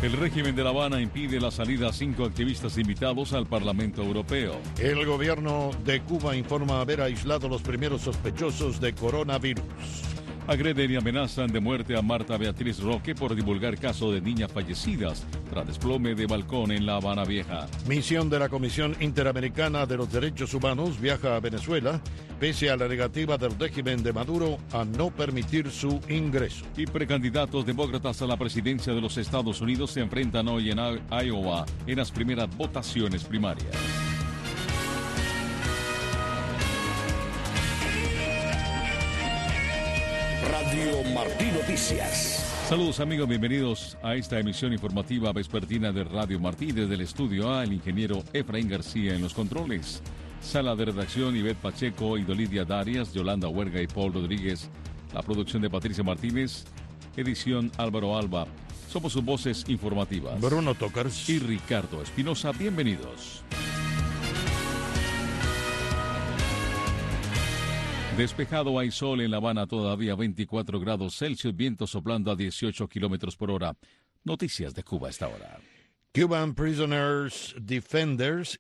El régimen de La Habana impide la salida a 5 activistas invitados al Parlamento Europeo. El gobierno de Cuba informa haber aislado los primeros sospechosos de coronavirus. Agreden y amenazan de muerte a Marta Beatriz Roque por divulgar caso de niñas fallecidas tras desplome de balcón en La Habana Vieja. Misión de la Comisión Interamericana de los Derechos Humanos viaja a Venezuela, pese a la negativa del régimen de Maduro a no permitir su ingreso. Y precandidatos demócratas a la presidencia de los Estados Unidos se enfrentan hoy en Iowa en las primeras votaciones primarias. Radio Martí Noticias. Saludos amigos, bienvenidos a esta emisión informativa vespertina de Radio Martí. Desde el estudio A, el ingeniero Efraín García en los controles. Sala de redacción, Ivette Pacheco, Idolidia Darias, Yolanda Huerga y Paul Rodríguez. La producción de Patricia Martínez. Edición Álvaro Alba. Somos sus voces informativas. Bruno Tocars y Ricardo Espinosa. Bienvenidos. Despejado, hay sol en La Habana, todavía 24 grados Celsius, viento soplando a 18 kilómetros por hora. Noticias de Cuba a esta hora. Cuban Prisoners Defenders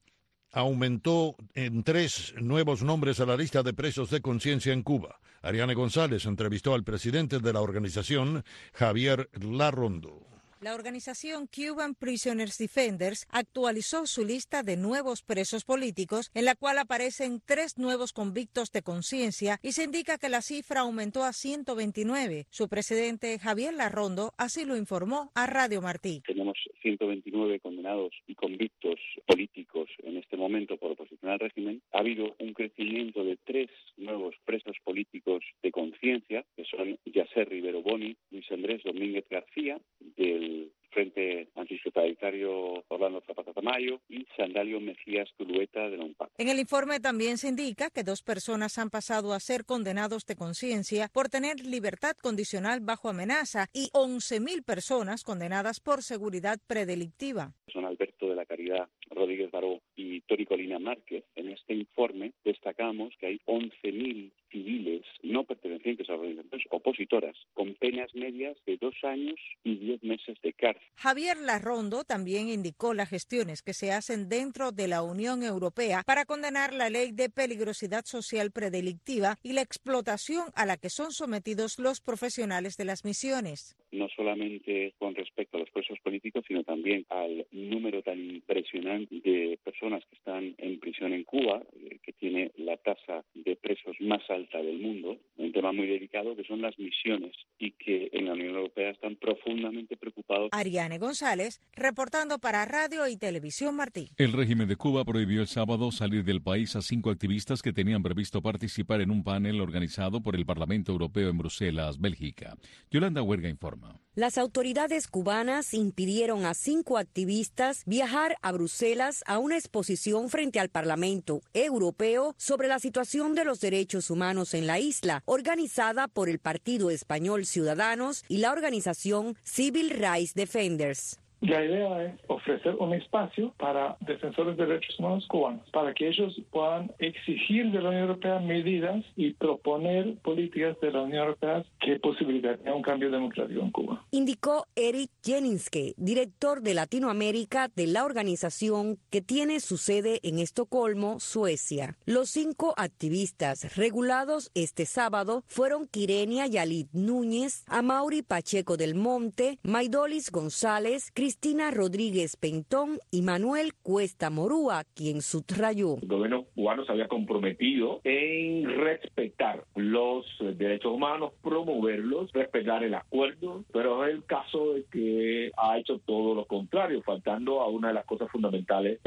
aumentó en 3 nuevos nombres a la lista de presos de conciencia en Cuba. Ariane González entrevistó al presidente de la organización, Javier Larrondo. La organización Cuban Prisoners Defenders actualizó su lista de nuevos presos políticos, en la cual aparecen 3 nuevos convictos de conciencia y se indica que la cifra aumentó a 129. Su presidente, Javier Larrondo, así lo informó a Radio Martí. Tenemos 129 condenados y convictos políticos en este momento por oposición al régimen. Ha habido un crecimiento de 3 nuevos presos políticos de conciencia, que son Yasser Rivero Boni, Luis Andrés Domínguez García, del Frente Antitotalitario Orlando Zapata Tamayo, y Sandalio Mejías Tulueta de la UNPAC. En el informe también se indica que 2 personas han pasado a ser condenados de conciencia por tener libertad condicional bajo amenaza y 11.000 personas condenadas por seguridad predelictiva. Son Alberto de la Caridad Rodríguez Baró y Tony Colina Márquez. En este informe destacamos que hay 11.000 civiles no pertenecientes a organizaciones opositoras con penas medias de 2 años y 10 meses de cárcel. Javier Larrondo también indicó las gestiones que se hacen dentro de la Unión Europea para condenar la ley de peligrosidad social predelictiva y la explotación a la que son sometidos los profesionales de las misiones. No solamente con respecto a los presos políticos, sino también al número tan impresionante de personas que están en prisión en Cuba, que tiene la tasa de presos más alta del mundo, un tema muy delicado que son las misiones y que en la Unión Europea están profundamente preocupados. Ariane González, reportando para Radio y Televisión Martí. El régimen de Cuba prohibió el sábado salir del país a 5 activistas que tenían previsto participar en un panel organizado por el Parlamento Europeo en Bruselas, Bélgica. Yolanda Huerga informa. Las autoridades cubanas impidieron a 5 activistas viajar a Bruselas a una exposición frente al Parlamento Europeo sobre la situación de los derechos humanos en la isla, organizada por el Partido Español Ciudadanos y la organización Civil Rights Defenders. La idea es ofrecer un espacio para defensores de derechos humanos cubanos, para que ellos puedan exigir de la Unión Europea medidas y proponer políticas de la Unión Europea que posibiliten un cambio democrático en Cuba. Indicó Eric Jeninske, director de Latinoamérica de la organización que tiene su sede en Estocolmo, Suecia. Los 5 activistas regulados este sábado fueron Quirenia Yalit Núñez, Amaury Pacheco del Monte, Maidolis González, Cristina Rodríguez Pentón y Manuel Cuesta Morúa, quien subrayó. El gobierno cubano se había comprometido en respetar los derechos humanos, promoverlos, respetar el acuerdo, pero es el caso de que ha hecho todo lo contrario, faltando a una de las cosas fundamentales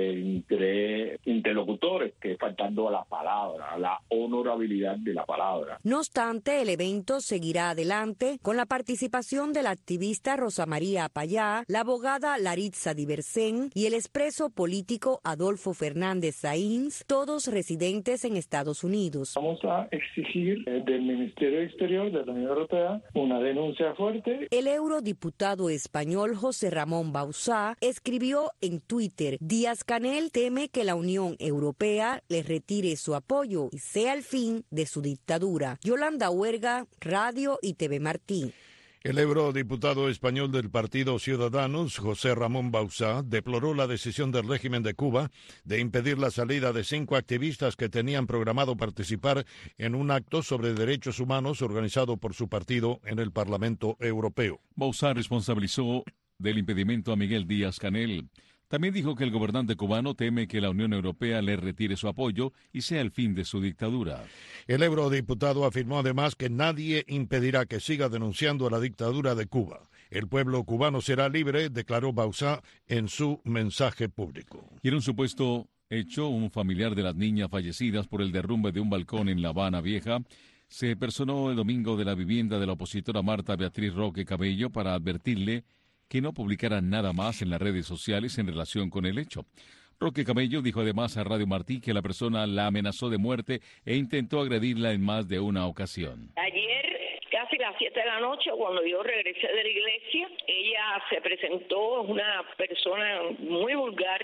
entre interlocutores, que es faltando a la palabra, a la honorabilidad de la palabra. No obstante, el evento seguirá adelante con la participación de la activista Rosa María Apayá, la abogada Laritza Diversén y el expreso político Adolfo Fernández Sainz, todos residentes en Estados Unidos. Vamos a exigir del Ministerio Exterior de la Unión Europea una denuncia fuerte. El eurodiputado español José Ramón Bauzá escribió en Twitter: Díaz-Canel teme que la Unión Europea le retire su apoyo y sea el fin de su dictadura. Yolanda Huerga, Radio y TV Martí. El eurodiputado español del Partido Ciudadanos, José Ramón Bauzá, deploró la decisión del régimen de Cuba de impedir la salida de 5 activistas que tenían programado participar en un acto sobre derechos humanos organizado por su partido en el Parlamento Europeo. Bauzá responsabilizó del impedimento a Miguel Díaz-Canel. También dijo que el gobernante cubano teme que la Unión Europea le retire su apoyo y sea el fin de su dictadura. El eurodiputado afirmó además que nadie impedirá que siga denunciando la dictadura de Cuba. El pueblo cubano será libre, declaró Bauzá en su mensaje público. Y en un supuesto hecho, un familiar de las niñas fallecidas por el derrumbe de un balcón en La Habana Vieja se personó el domingo de la vivienda de la opositora Marta Beatriz Roque Cabello para advertirle que no publicara nada más en las redes sociales en relación con el hecho. Roque Cabello dijo además a Radio Martí que la persona la amenazó de muerte e intentó agredirla en más de una ocasión. Ayer, casi las 7 de la noche, cuando yo regresé de la iglesia, ella se presentó, una persona muy vulgar,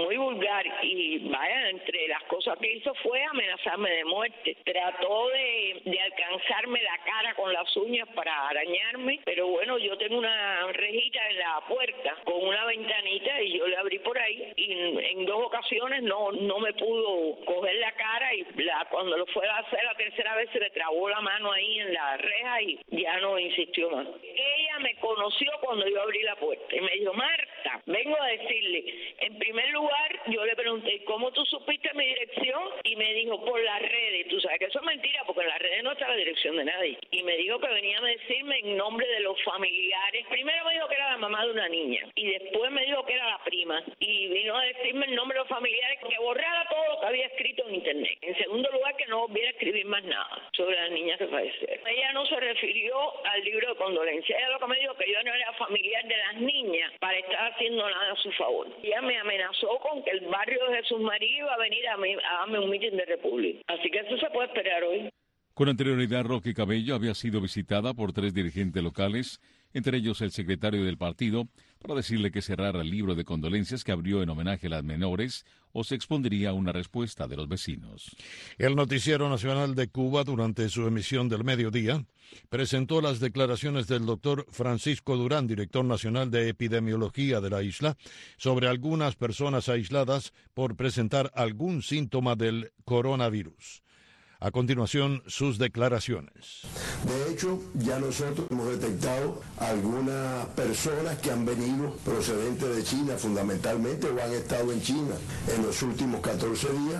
y vaya, entre las cosas que hizo fue amenazarme de muerte. Trató de alcanzarme la cara con las uñas para arañarme, pero bueno, yo tengo una rejita en la puerta con una ventanita y yo le abrí por ahí, y en 2 ocasiones no me pudo coger la cara, y cuando lo fue a hacer la tercera vez se le trabó la mano ahí en la reja y ya no insistió más. Ella me conoció cuando yo abrí la puerta y me dijo: Marta, vengo a decirle, en primer lugar, yo le pregunté, ¿cómo tú supiste mi dirección? Y me dijo, por las redes. Tú sabes que eso es mentira, porque en las redes no está la dirección de nadie. Y me dijo que venía a decirme en nombre de los familiares. Primero me dijo que era la mamá de una niña, y después me dijo que era la prima, y vino a decirme en nombre de los familiares que borrara todo lo que había escrito en internet. En segundo lugar, que no volviera a escribir más nada sobre las niñas que fallecieron. Ella no se refirió al libro de condolencia. Ella lo que me dijo que yo no era familiar de las niñas para estar haciendo nada a su favor. Ella me amenazó con que el barrio de Jesús María iba a venir a darme un mitin de República. Así que eso se puede esperar hoy. Con anterioridad, Roque Cabello había sido visitada por 3 dirigentes locales, entre ellos el secretario del partido, para decirle que cerrara el libro de condolencias que abrió en homenaje a las menores o se expondría a una respuesta de los vecinos. El Noticiero Nacional de Cuba, durante su emisión del mediodía, presentó las declaraciones del doctor Francisco Durán, director nacional de epidemiología de la isla, sobre algunas personas aisladas por presentar algún síntoma del coronavirus. A continuación, sus declaraciones. De hecho, ya nosotros hemos detectado algunas personas que han venido procedentes de China, fundamentalmente, o han estado en China en los últimos 14 días,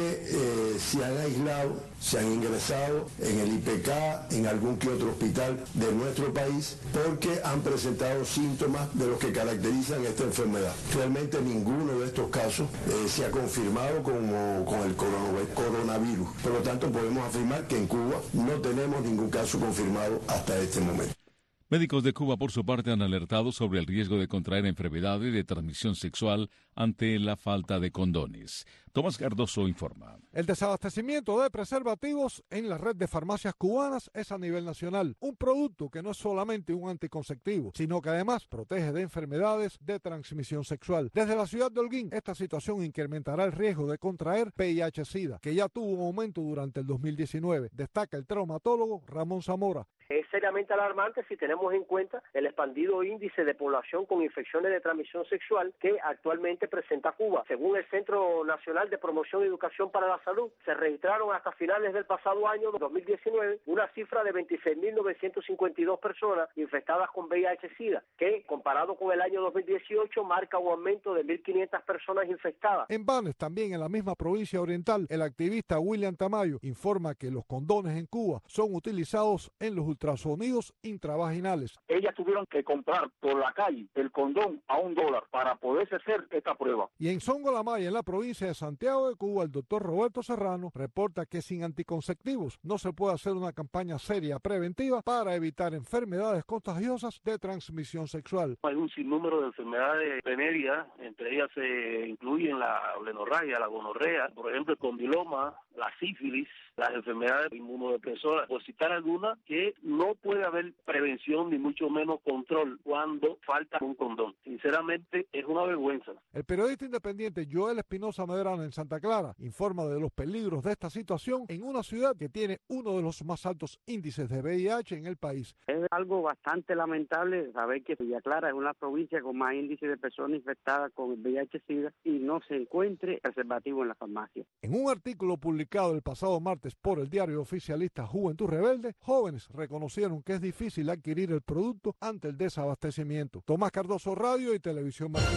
que se han aislado, se han ingresado en el IPK, en algún que otro hospital de nuestro país, porque han presentado síntomas de los que caracterizan esta enfermedad. Realmente ninguno de estos casos se ha confirmado con el coronavirus. Por lo tanto, podemos afirmar que en Cuba no tenemos ningún caso confirmado hasta este momento. Médicos de Cuba, por su parte, han alertado sobre el riesgo de contraer enfermedades de transmisión sexual ante la falta de condones. Tomás Cardoso informa. El desabastecimiento de preservativos en la red de farmacias cubanas es a nivel nacional, un producto que no es solamente un anticonceptivo, sino que además protege de enfermedades de transmisión sexual. Desde la ciudad de Holguín, esta situación incrementará el riesgo de contraer VIH-Sida, que ya tuvo un aumento durante el 2019, destaca el traumatólogo Ramón Zamora. Es seriamente alarmante si tenemos en cuenta el expandido índice de población con infecciones de transmisión sexual que actualmente presenta Cuba. Según el Centro Nacional de Promoción y Educación para la Salud, se registraron hasta finales del pasado año 2019 una cifra de 26.952 personas infectadas con VIH-Sida, que comparado con el año 2018 marca un aumento de 1.500 personas infectadas. En Banes, también en la misma provincia oriental, el activista William Tamayo informa que los condones en Cuba son utilizados en los ultrasonidos intravaginales. Ellas tuvieron que comprar por la calle el condón a $1 para poderse hacer esta prueba. Y en Songolamaya, en la provincia de Santiago de Cuba, el doctor Roberto Serrano reporta que sin anticonceptivos no se puede hacer una campaña seria preventiva para evitar enfermedades contagiosas de transmisión sexual. Hay un sinnúmero de enfermedades venéreas, entre ellas se incluyen la blenorragia, la gonorrea, por ejemplo el condiloma, la sífilis, las enfermedades inmunodepresoras, por citar algunas, que no puede haber prevención ni mucho menos control cuando falta un condón. Sinceramente es una vergüenza. El periodista independiente Joel Espinosa Medrano Arizona, en Santa Clara, informa de los peligros de esta situación en una ciudad que tiene uno de los más altos índices de VIH en el país. Es algo bastante lamentable saber que Villa Clara es una provincia con más índice de personas infectadas con el VIH-Sida y no se encuentre preservativo en la farmacia. En un artículo publicado el pasado martes por el diario oficialista Juventud Rebelde, jóvenes reconocieron que es difícil adquirir el producto ante el desabastecimiento. Tomás Cardoso, Radio y Televisión Martín.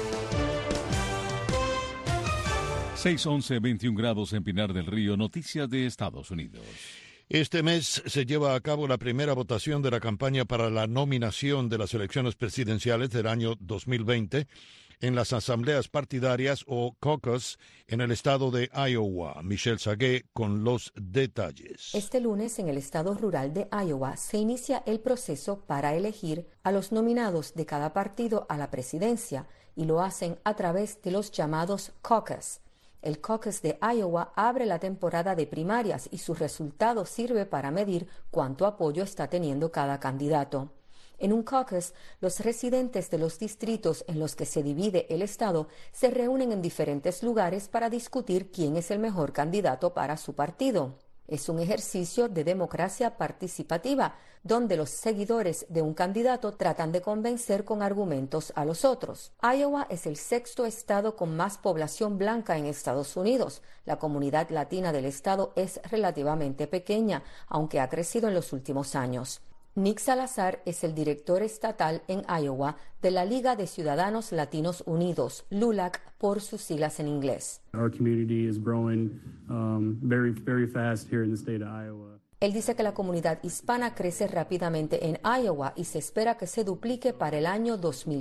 6:11, 21 grados en Pinar del Río. Noticias de Estados Unidos. Este mes se lleva a cabo la primera votación de la campaña para la nominación de las elecciones presidenciales del año 2020 en las asambleas partidarias o caucus en el estado de Iowa. Michelle Sagué con los detalles. Este lunes en el estado rural de Iowa se inicia el proceso para elegir a los nominados de cada partido a la presidencia y lo hacen a través de los llamados caucus. El caucus de Iowa abre la temporada de primarias y su resultado sirve para medir cuánto apoyo está teniendo cada candidato. En un caucus, los residentes de los distritos en los que se divide el estado se reúnen en diferentes lugares para discutir quién es el mejor candidato para su partido. Es un ejercicio de democracia participativa, donde los seguidores de un candidato tratan de convencer con argumentos a los otros. Iowa es el sexto estado con más población blanca en Estados Unidos. La comunidad latina del estado es relativamente pequeña, aunque ha crecido en los últimos años. Nick Salazar es el director estatal en Iowa de la Liga de Ciudadanos Latinos Unidos, LULAC por sus siglas en inglés. Our community is growing very, very fast here in the state of Iowa. Él dice que la comunidad hispana crece rápidamente en Iowa y se espera que se duplique para el año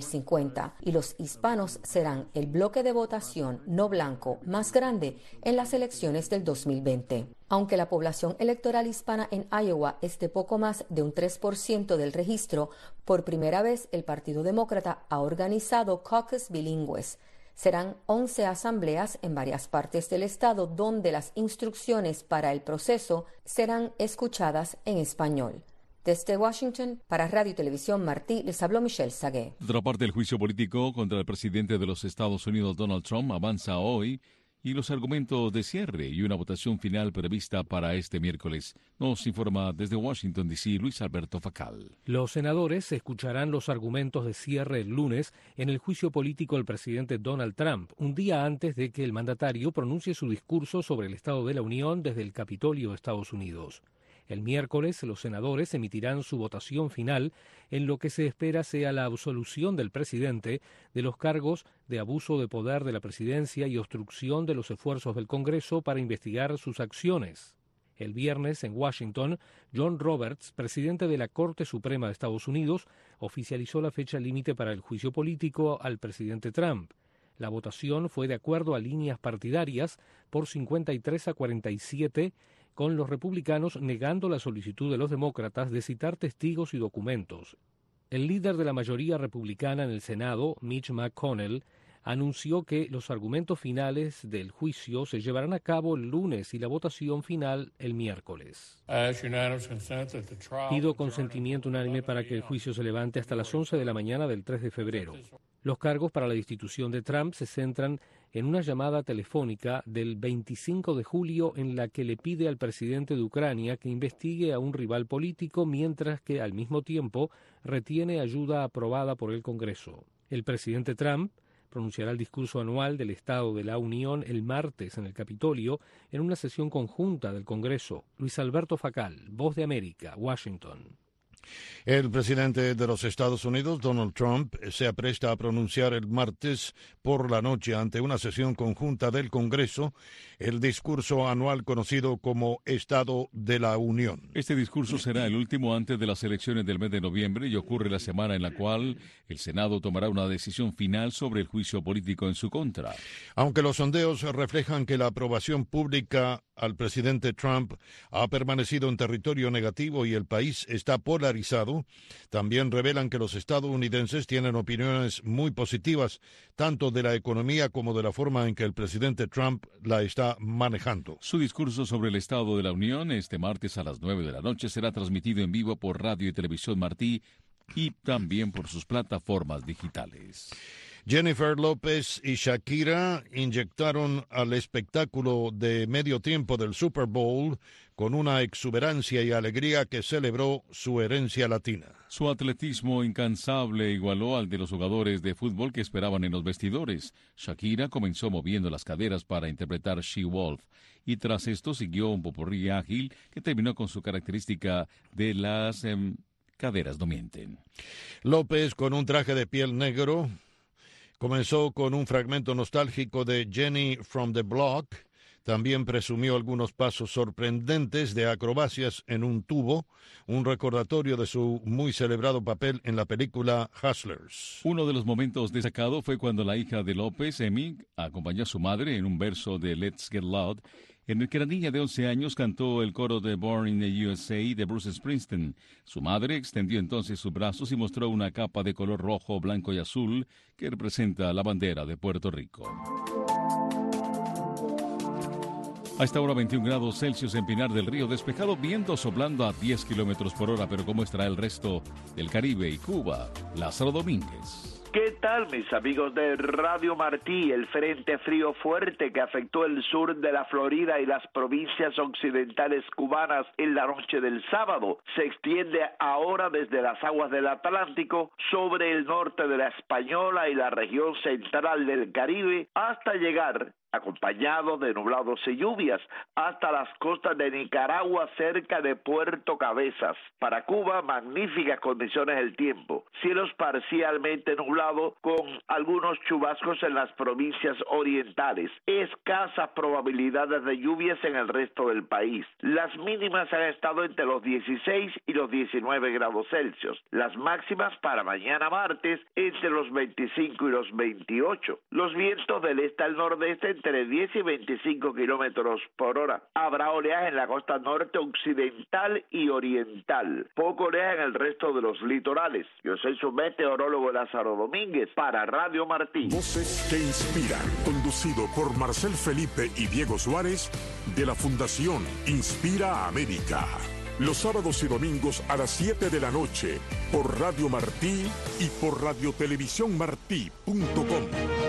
2050. Y los hispanos serán el bloque de votación no blanco más grande en las elecciones del 2020. Aunque la población electoral hispana en Iowa es de poco más de un 3% del registro, por primera vez el Partido Demócrata ha organizado caucus bilingües. Serán 11 asambleas en varias partes del estado donde las instrucciones para el proceso serán escuchadas en español. Desde Washington, para Radio y Televisión Martí, les habló Michelle Sagué. De otra parte, el juicio político contra el presidente de los Estados Unidos, Donald Trump, avanza hoy y los argumentos de cierre y una votación final prevista para este miércoles. Nos informa desde Washington, D.C., Luis Alberto Facal. Los senadores escucharán los argumentos de cierre el lunes en el juicio político del presidente Donald Trump, un día antes de que el mandatario pronuncie su discurso sobre el Estado de la Unión desde el Capitolio de Estados Unidos. El miércoles, los senadores emitirán su votación final en lo que se espera sea la absolución del presidente de los cargos de abuso de poder de la presidencia y obstrucción de los esfuerzos del Congreso para investigar sus acciones. El viernes, en Washington, John Roberts, presidente de la Corte Suprema de Estados Unidos, oficializó la fecha límite para el juicio político al presidente Trump. La votación fue de acuerdo a líneas partidarias por 53 a 47, con los republicanos negando la solicitud de los demócratas de citar testigos y documentos. El líder de la mayoría republicana en el Senado, Mitch McConnell, anunció que los argumentos finales del juicio se llevarán a cabo el lunes y la votación final el miércoles. Pido consentimiento unánime para que el juicio se levante hasta las 11 de la mañana del 3 de febrero. Los cargos para la destitución de Trump se centran en una llamada telefónica del 25 de julio en la que le pide al presidente de Ucrania que investigue a un rival político mientras que al mismo tiempo retiene ayuda aprobada por el Congreso. El presidente Trump pronunciará el discurso anual del Estado de la Unión el martes en el Capitolio en una sesión conjunta del Congreso. Luis Alberto Facal, Voz de América, Washington. El presidente de los Estados Unidos, Donald Trump, se apresta a pronunciar el martes por la noche ante una sesión conjunta del Congreso el discurso anual conocido como Estado de la Unión. Este discurso será el último antes de las elecciones del mes de noviembre y ocurre la semana en la cual el Senado tomará una decisión final sobre el juicio político en su contra. Aunque los sondeos reflejan que la aprobación pública al presidente Trump ha permanecido en territorio negativo y el país está polarizado, también revelan que los estadounidenses tienen opiniones muy positivas, tanto de la economía como de la forma en que el presidente Trump la está manejando. Su discurso sobre el Estado de la Unión este martes a las 9 de la noche será transmitido en vivo por Radio y Televisión Martí y también por sus plataformas digitales. Jennifer López y Shakira inyectaron al espectáculo de medio tiempo del Super Bowl con una exuberancia y alegría que celebró su herencia latina. Su atletismo incansable igualó al de los jugadores de fútbol que esperaban en los vestidores. Shakira comenzó moviendo las caderas para interpretar She Wolf, y tras esto siguió un popurrí ágil que terminó con su característica de las caderas no mienten. López, con un traje de piel negro, comenzó con un fragmento nostálgico de Jenny from the Block. También presumió algunos pasos sorprendentes de acrobacias en un tubo, un recordatorio de su muy celebrado papel en la película Hustlers. Uno de los momentos destacados fue cuando la hija de López, Emi, acompañó a su madre en un verso de Let's Get Loud, en el que la niña de 11 años cantó el coro de Born in the USA de Bruce Springsteen. Su madre extendió entonces sus brazos y mostró una capa de color rojo, blanco y azul que representa la bandera de Puerto Rico. A esta hora 21 grados Celsius en Pinar del Río, despejado, viento soplando a 10 kilómetros por hora, pero ¿cómo estará el resto del Caribe y Cuba? Lázaro Domínguez. ¿Qué tal, mis amigos de Radio Martí? El frente frío fuerte que afectó el sur de la Florida y las provincias occidentales cubanas en la noche del sábado se extiende ahora desde las aguas del Atlántico sobre el norte de la Española y la región central del Caribe hasta llegar, acompañado de nublados y lluvias, hasta las costas de Nicaragua cerca de Puerto Cabezas. Para Cuba, magníficas condiciones del tiempo. Cielos parcialmente nublados con algunos chubascos en las provincias orientales. Escasas probabilidades de lluvias en el resto del país. Las mínimas han estado entre los 16 y los 19 grados Celsius. Las máximas para mañana martes entre los 25 y los 28. Los vientos del este al nordeste entre 10 y 25 kilómetros por hora. Habrá oleaje en la costa norte, occidental y oriental. Poco oleaje en el resto de los litorales. Yo soy su meteorólogo Lázaro Domínguez para Radio Martí. Voces que inspiran, conducido por Marcel Felipe y Diego Suárez de la Fundación Inspira América. Los sábados y domingos a las 7 de la noche por Radio Martí y por radiotelevisiónmartí.com.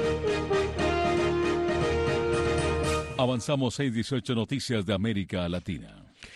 Avanzamos 6:18 Noticias de América Latina.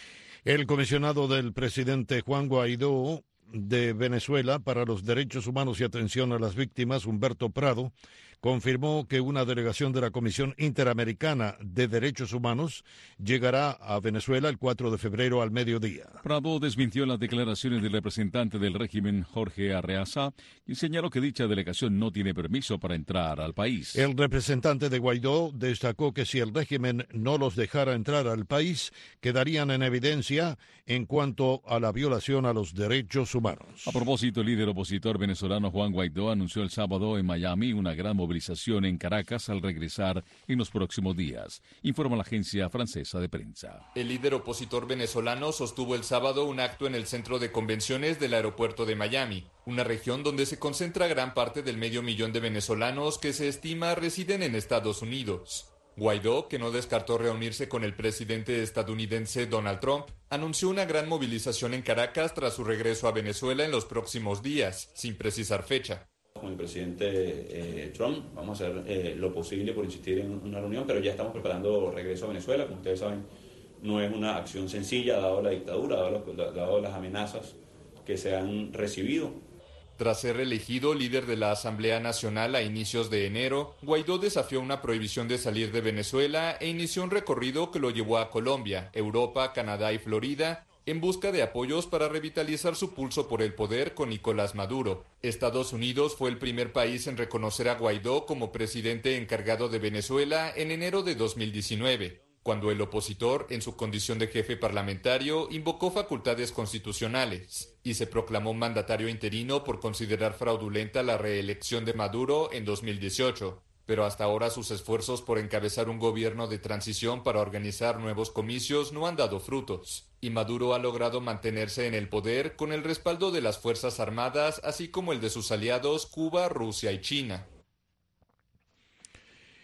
El comisionado del presidente Juan Guaidó de Venezuela para los Derechos Humanos y Atención a las Víctimas, Humberto Prado, confirmó que una delegación de la Comisión Interamericana de Derechos Humanos llegará a Venezuela el 4 de febrero al mediodía. Prado desmintió las declaraciones del representante del régimen, Jorge Arreaza, y señaló que dicha delegación no tiene permiso para entrar al país. El representante de Guaidó destacó que si el régimen no los dejara entrar al país, quedarían en evidencia en cuanto a la violación a los derechos humanos. A propósito, el líder opositor venezolano Juan Guaidó anunció el sábado en Miami una gran movilización en Caracas al regresar en los próximos días, informa la agencia francesa de prensa. El líder opositor venezolano sostuvo el sábado un acto en el centro de convenciones del aeropuerto de Miami, una región donde se concentra gran parte del 500,000 de venezolanos que se estima residen en Estados Unidos. Guaidó, que no descartó reunirse con el presidente estadounidense Donald Trump, anunció una gran movilización en Caracas tras su regreso a Venezuela en los próximos días, sin precisar fecha. Con el presidente Trump vamos a hacer lo posible por insistir en una reunión, pero ya estamos preparando regreso a Venezuela. Como ustedes saben, no es una acción sencilla dado la dictadura, dado las amenazas que se han recibido. Tras ser elegido líder de la Asamblea Nacional a inicios de enero, Guaidó desafió una prohibición de salir de Venezuela e inició un recorrido que lo llevó a Colombia, Europa, Canadá y Florida, en busca de apoyos para revitalizar su pulso por el poder con Nicolás Maduro. Estados Unidos fue el primer país en reconocer a Guaidó como presidente encargado de Venezuela en enero de 2019, cuando el opositor, en su condición de jefe parlamentario, invocó facultades constitucionales y se proclamó mandatario interino por considerar fraudulenta la reelección de Maduro en 2018. Pero hasta ahora sus esfuerzos por encabezar un gobierno de transición para organizar nuevos comicios no han dado frutos, y Maduro ha logrado mantenerse en el poder con el respaldo de las Fuerzas Armadas, así como el de sus aliados Cuba, Rusia y China.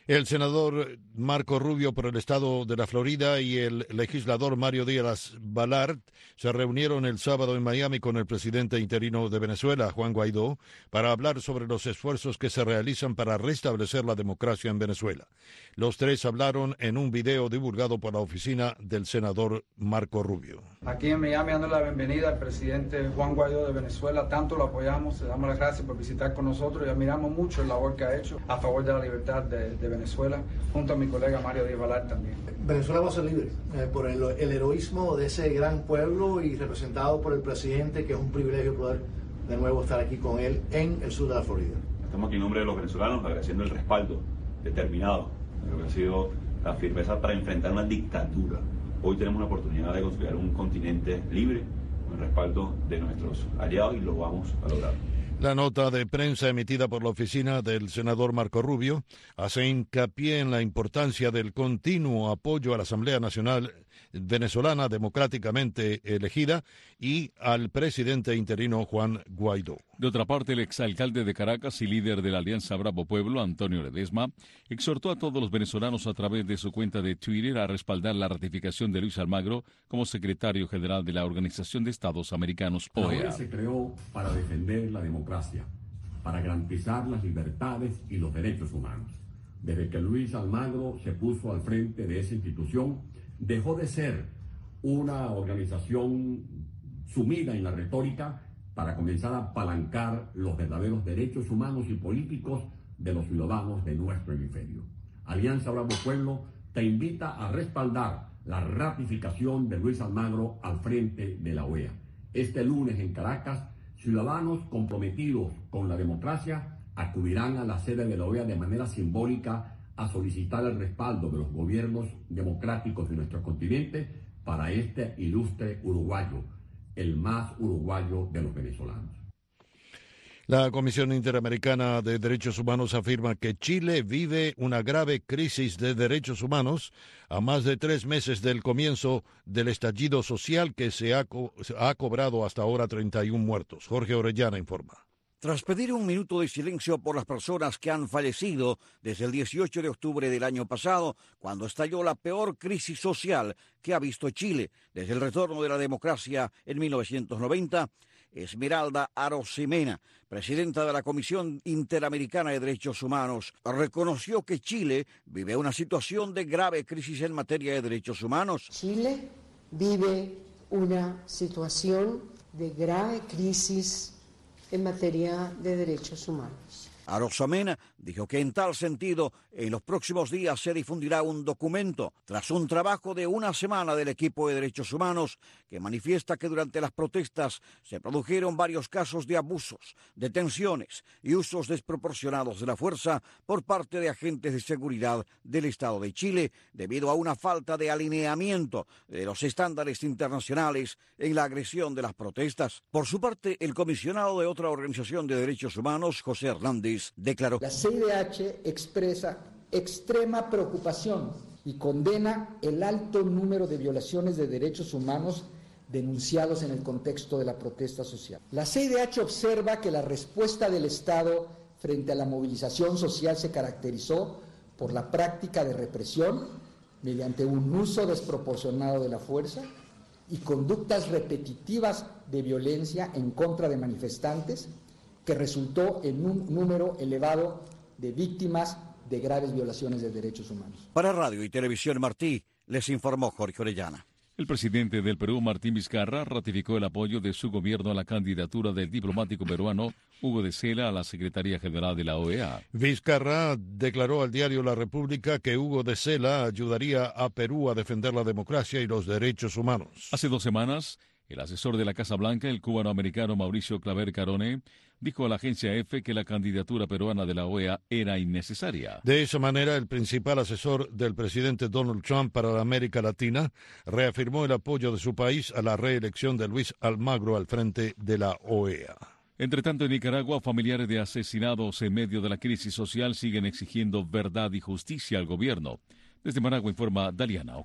El senador Marco Rubio por el estado de la Florida y el legislador Mario Díaz-Balart se reunieron el sábado en Miami con el presidente interino de Venezuela, Juan Guaidó, para hablar sobre los esfuerzos que se realizan para restablecer la democracia en Venezuela. Los tres hablaron en un video divulgado por la oficina del senador Marco Rubio. Aquí en Miami dando la bienvenida al presidente Juan Guaidó de Venezuela. Tanto lo apoyamos, le damos las gracias por visitar con nosotros y admiramos mucho la labor que ha hecho a favor de la libertad de Venezuela, junto a mi colega Mario Díaz-Balart también. Venezuela va a ser libre por el heroísmo de ese gran pueblo y representado por el presidente, que es un privilegio poder de nuevo estar aquí con él en el sur de la Florida. Estamos aquí en nombre de los venezolanos agradeciendo el respaldo determinado, lo que ha sido la firmeza para enfrentar una dictadura. Hoy tenemos una oportunidad de construir un continente libre con el respaldo de nuestros aliados y lo vamos a lograr. La nota de prensa emitida por la oficina del senador Marco Rubio hace hincapié en la importancia del continuo apoyo a la Asamblea Nacional venezolana democráticamente elegida y al presidente interino Juan Guaidó. De otra parte, el exalcalde de Caracas y líder de la Alianza Bravo Pueblo, Antonio Ledesma, exhortó a todos los venezolanos a través de su cuenta de Twitter a respaldar la ratificación de Luis Almagro como secretario general de la Organización de Estados Americanos, OEA. La OEA se creó para defender la democracia, para garantizar las libertades y los derechos humanos. Desde que Luis Almagro se puso al frente de esa institución, dejó de ser una organización sumida en la retórica para comenzar a apalancar los verdaderos derechos humanos y políticos de los ciudadanos de nuestro hemisferio. Alianza Bravo Pueblo te invita a respaldar la ratificación de Luis Almagro al frente de la OEA. Este lunes en Caracas, ciudadanos comprometidos con la democracia acudirán a la sede de la OEA de manera simbólica a solicitar el respaldo de los gobiernos democráticos de nuestro continente para este ilustre uruguayo, el más uruguayo de los venezolanos. La Comisión Interamericana de Derechos Humanos afirma que Chile vive una grave crisis de derechos humanos a más de 3 meses del comienzo del estallido social que se ha cobrado hasta ahora 31 muertos. Jorge Orellana informa. Tras pedir un minuto de silencio por las personas que han fallecido desde el 18 de octubre del año pasado, cuando estalló la peor crisis social que ha visto Chile desde el retorno de la democracia en 1990, Esmeralda Arosemena, presidenta de la Comisión Interamericana de Derechos Humanos, reconoció que Chile vive una situación de grave crisis en materia de derechos humanos. Chile vive una situación de grave crisis en materia de derechos humanos. Arosemena dijo que en tal sentido, en los próximos días se difundirá un documento tras un trabajo de una semana del equipo de derechos humanos que manifiesta que durante las protestas se produjeron varios casos de abusos, detenciones y usos desproporcionados de la fuerza por parte de agentes de seguridad del Estado de Chile debido a una falta de alineamiento de los estándares internacionales en la agresión de las protestas. Por su parte, el comisionado de otra organización de derechos humanos, José Hernández, declaró: La CIDH expresa extrema preocupación y condena el alto número de violaciones de derechos humanos denunciados en el contexto de la protesta social. La CIDH observa que la respuesta del Estado frente a la movilización social se caracterizó por la práctica de represión mediante un uso desproporcionado de la fuerza y conductas repetitivas de violencia en contra de manifestantes, que resultó en un número elevado de víctimas de graves violaciones de derechos humanos. Para Radio y Televisión Martí, les informó Jorge Orellana. El presidente del Perú, Martín Vizcarra, ratificó el apoyo de su gobierno a la candidatura del diplomático peruano Hugo de Sela a la Secretaría General de la OEA. Vizcarra declaró al diario La República que Hugo de Sela ayudaría a Perú a defender la democracia y los derechos humanos. Hace 2 semanas, el asesor de la Casa Blanca, el cubano-americano Mauricio Claver Carone, dijo a la agencia EFE que la candidatura peruana de la OEA era innecesaria. De esa manera, el principal asesor del presidente Donald Trump para la América Latina reafirmó el apoyo de su país a la reelección de Luis Almagro al frente de la OEA. Entre tanto, en Nicaragua, familiares de asesinados en medio de la crisis social siguen exigiendo verdad y justicia al gobierno. Desde Managua informa Daliana Ocaña.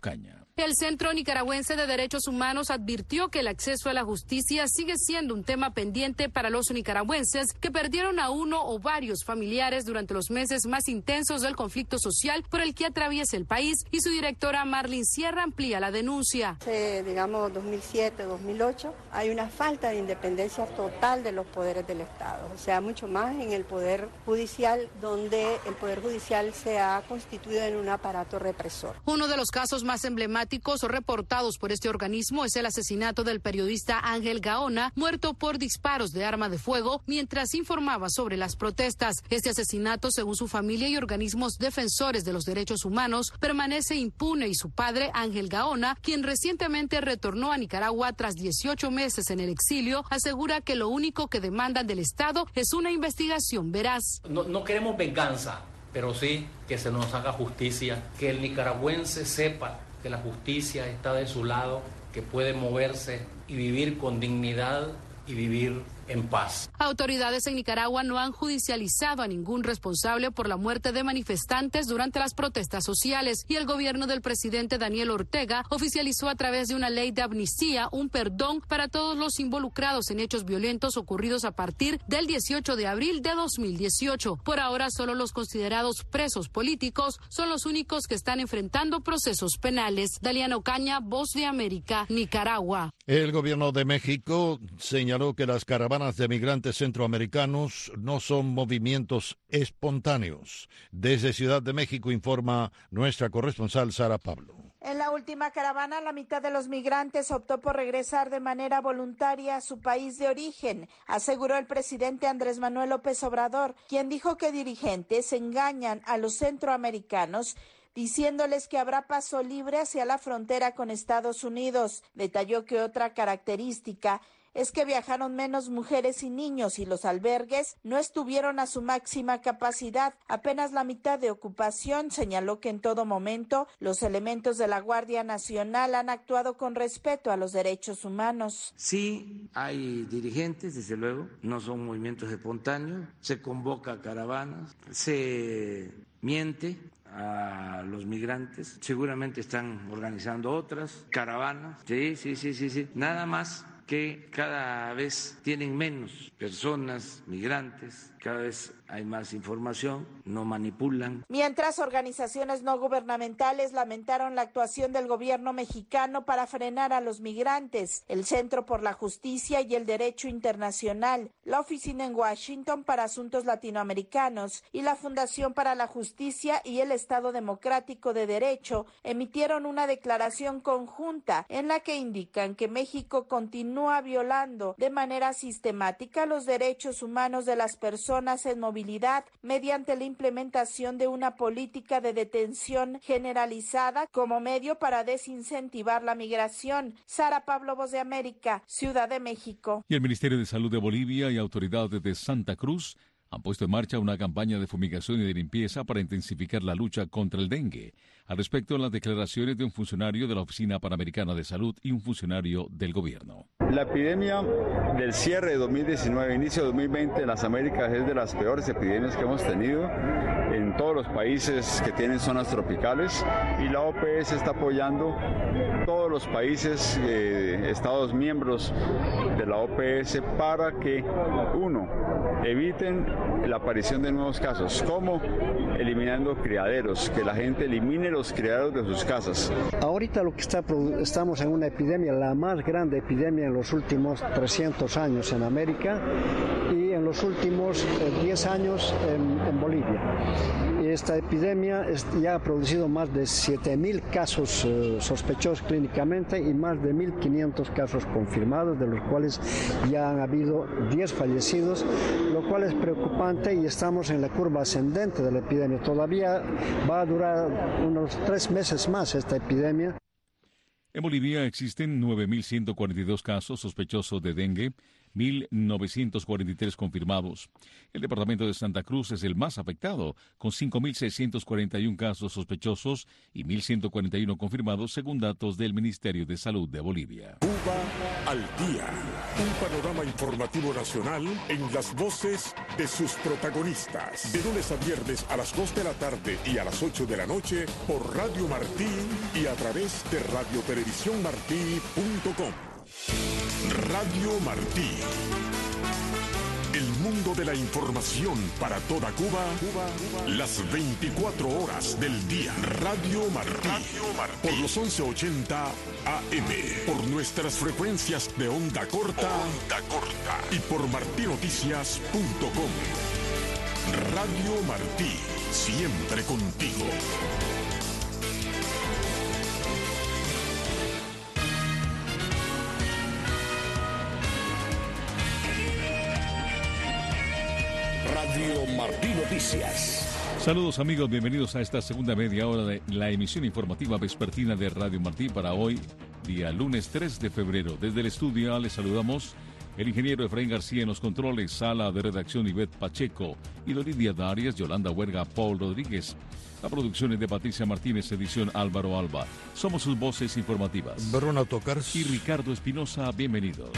El Centro Nicaragüense de Derechos Humanos advirtió que el acceso a la justicia sigue siendo un tema pendiente para los nicaragüenses que perdieron a uno o varios familiares durante los meses más intensos del conflicto social por el que atraviesa el país, y su directora Marlene Sierra amplía la denuncia. Digamos 2007, 2008, hay una falta de independencia total de los poderes del Estado, o sea, mucho más en el Poder Judicial, donde el Poder Judicial se ha constituido en un aparato represor. Uno de los casos más emblemáticos reportados por este organismo es el asesinato del periodista Ángel Gaona, muerto por disparos de arma de fuego mientras informaba sobre las protestas. Este asesinato, según su familia y organismos defensores de los derechos humanos, permanece impune, y su padre, Ángel Gaona, quien recientemente retornó a Nicaragua tras 18 meses en el exilio, asegura que lo único que demandan del Estado es una investigación veraz. No queremos venganza, pero sí que se nos haga justicia, que el nicaragüense sepa que la justicia está de su lado, que puede moverse y vivir con dignidad y vivir en paz. Autoridades en Nicaragua no han judicializado a ningún responsable por la muerte de manifestantes durante las protestas sociales, y el gobierno del presidente Daniel Ortega oficializó a través de una ley de amnistía un perdón para todos los involucrados en hechos violentos ocurridos a partir del 18 de abril de 2018. Por ahora, solo los considerados presos políticos son los únicos que están enfrentando procesos penales. Daliana Ocaña, Voz de América, Nicaragua. El gobierno de México señaló que las caravanas de migrantes centroamericanos no son movimientos espontáneos. Desde Ciudad de México informa nuestra corresponsal Sara Pablo. En la última caravana, la mitad de los migrantes optó por regresar de manera voluntaria a su país de origen, aseguró el presidente Andrés Manuel López Obrador, quien dijo que dirigentes engañan a los centroamericanos diciéndoles que habrá paso libre hacia la frontera con Estados Unidos. Detalló que otra característica es que viajaron menos mujeres y niños, y los albergues no estuvieron a su máxima capacidad, apenas la mitad de ocupación. Señaló que en todo momento los elementos de la Guardia Nacional han actuado con respeto a los derechos humanos. Sí, hay dirigentes, desde luego, no son movimientos espontáneos, se convoca a caravanas, se miente a los migrantes, seguramente están organizando otras caravanas, sí, nada más que cada vez tienen menos personas migrantes, cada vez hay más información, no manipulan. Mientras, organizaciones no gubernamentales lamentaron la actuación del gobierno mexicano para frenar a los migrantes, el Centro por la Justicia y el Derecho Internacional, la Oficina en Washington para Asuntos Latinoamericanos y la Fundación para la Justicia y el Estado Democrático de Derecho emitieron una declaración conjunta en la que indican que México continúa violando de manera sistemática los derechos humanos de las personas en movilidad mediante la implementación de una política de detención generalizada como medio para desincentivar la migración. Sara Pablo, Voz de América, Ciudad de México. Y el Ministerio de Salud de Bolivia y autoridades de Santa Cruz han puesto en marcha una campaña de fumigación y de limpieza para intensificar la lucha contra el dengue. Al respecto, las declaraciones de un funcionario de la Oficina Panamericana de Salud y un funcionario del gobierno. La epidemia del cierre de 2019, inicio de 2020 en las Américas es de las peores epidemias que hemos tenido en todos los países que tienen zonas tropicales, y la OPS está apoyando todos los países, estados miembros de la OPS, para que, uno, eviten la aparición de nuevos casos, como eliminando criaderos, que la gente elimine los criaderos de sus casas. Ahorita lo que estamos en una epidemia, la más grande epidemia en los últimos 300 años en América y en los últimos 10 años en Bolivia. Y esta epidemia ya ha producido más de 7.000 casos sospechosos clínicamente y más de 1.500 casos confirmados, de los cuales ya han habido 10 fallecidos, lo cual es preocupante, y estamos en la curva ascendente de la epidemia. Todavía va a durar unos 3 meses más esta epidemia. En Bolivia existen 9.142 casos sospechosos de dengue. 1.943 confirmados. El departamento de Santa Cruz es el más afectado, con 5.641 casos sospechosos y 1.141 confirmados, según datos del Ministerio de Salud de Bolivia. Cuba al día. Un panorama informativo nacional en las voces de sus protagonistas. De lunes a viernes a las 2 de la tarde y a las 8 de la noche por Radio Martí y a través de radiotelevisiónmartí.com. Radio Martí. El mundo de la información para toda Cuba, las 24 horas del día. Radio Martí. Por los 1180 AM. Por nuestras frecuencias de onda corta. Y por martinoticias.com. Radio Martí. Siempre contigo. Radio Martí Noticias. Saludos amigos, bienvenidos a esta segunda media hora de la emisión informativa vespertina de Radio Martí para hoy, día lunes 3 de febrero. Desde el estudio les saludamos el ingeniero Efraín García en los controles, sala de redacción Ivette Pacheco y Lidia Darias, Yolanda Huerga, Paul Rodríguez. La producción es de Patricia Martínez, edición Álvaro Alba. Somos sus voces informativas. Bruno Tocars y Ricardo Espinosa, bienvenidos.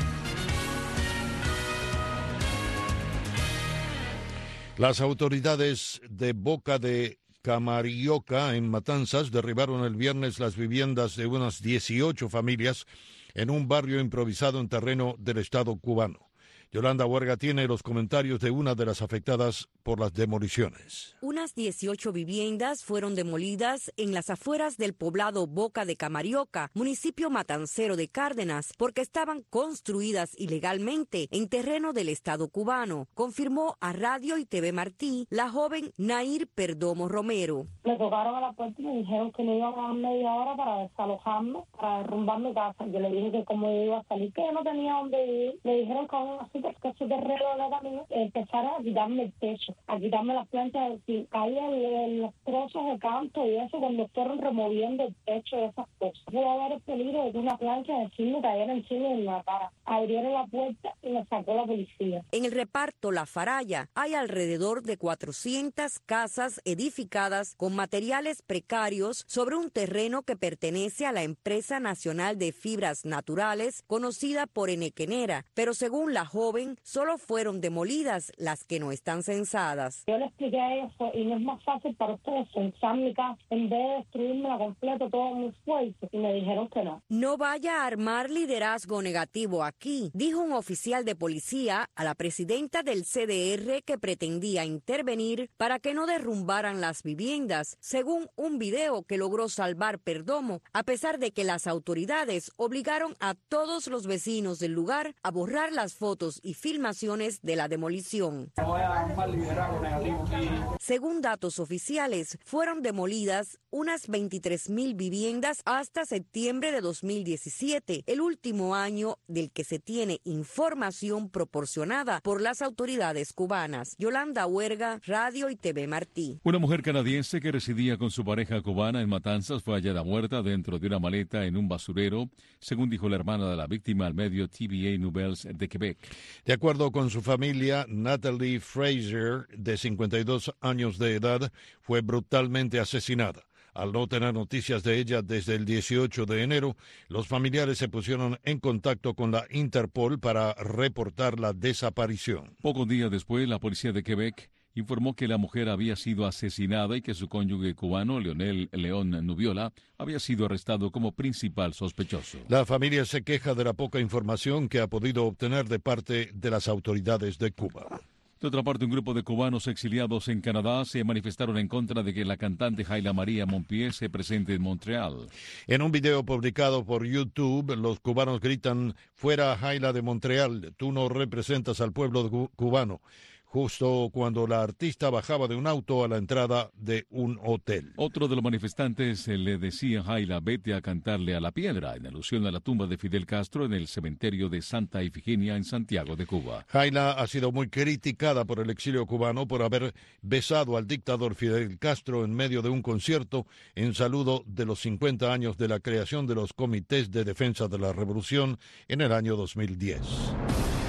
Las autoridades de Boca de Camarioca, en Matanzas, derribaron el viernes las viviendas de unas 18 familias en un barrio improvisado en terreno del Estado cubano. Yolanda Huerga tiene los comentarios de una de las afectadas por las demoliciones. Unas 18 viviendas fueron demolidas en las afueras del poblado Boca de Camarioca, municipio matancero de Cárdenas, porque estaban construidas ilegalmente en terreno del Estado cubano, confirmó a Radio y TV Martí la joven Nair Perdomo Romero. Me tocaron a la puerta y me dijeron que me iban a dar media hora para desalojarme, para derrumbar mi casa. Yo le dije que como yo iba a salir, que yo no tenía dónde vivir. Me dijeron que aún así, porque su terreno era mío, empezaron a quitarme el techo, a quitarme las planchas, si caían los trozos de canto y eso, cuando fueron removiendo el techo de esas cosas. Pudo haber el peligro de que una plancha de cine cayera encima de mi cara. Abrieron la puerta y me sacó la policía. En el reparto La Faralla hay alrededor de 400 casas edificadas con materiales precarios sobre un terreno que pertenece a la Empresa Nacional de Fibras Naturales, conocida por Enequenera, pero según la joven, solo fueron demolidas las que no están censadas. Yo le expliqué a ellos, y no es más fácil para ustedes censar mi casa en vez de destruirme la completo todo mi esfuerzo, y me dijeron que no. No vaya a armar liderazgo negativo aquí, dijo un oficial de policía a la presidenta del CDR que pretendía intervenir para que no derrumbaran las viviendas, según un video que logró salvar Perdomo, a pesar de que las autoridades obligaron a todos los vecinos del lugar a borrar las fotos y filmaciones de la demolición. Según datos oficiales, fueron demolidas unas 23,000 viviendas hasta septiembre de 2017, el último año del que se tiene información proporcionada por las autoridades cubanas. Yolanda Huerga, Radio y TV Martí. Una mujer canadiense que residía con su pareja cubana en Matanzas fue hallada muerta dentro de una maleta en un basurero, según dijo la hermana de la víctima al medio TVA Nouvelles de Quebec. De acuerdo con su familia, Natalie Fraser, de 52 años de edad, fue brutalmente asesinada. Al no tener noticias de ella desde el 18 de enero, los familiares se pusieron en contacto con la Interpol para reportar la desaparición. Pocos días después, la policía de Quebec informó que la mujer había sido asesinada y que su cónyuge cubano, Leonel León Nubiola, había sido arrestado como principal sospechoso. La familia se queja de la poca información que ha podido obtener de parte de las autoridades de Cuba. De otra parte, un grupo de cubanos exiliados en Canadá se manifestaron en contra de que la cantante Jaila María Montpié se presente en Montreal. En un video publicado por YouTube, los cubanos gritan: "Fuera Jaila de Montreal, tú no representas al pueblo cubano", justo cuando la artista bajaba de un auto a la entrada de un hotel. Otro de los manifestantes le decía a Jaila: "Vete a cantarle a la piedra", en alusión a la tumba de Fidel Castro en el cementerio de Santa Ifigenia en Santiago de Cuba. Jaila ha sido muy criticada por el exilio cubano por haber besado al dictador Fidel Castro en medio de un concierto en saludo de los 50 años de la creación de los Comités de Defensa de la Revolución en el año 2010.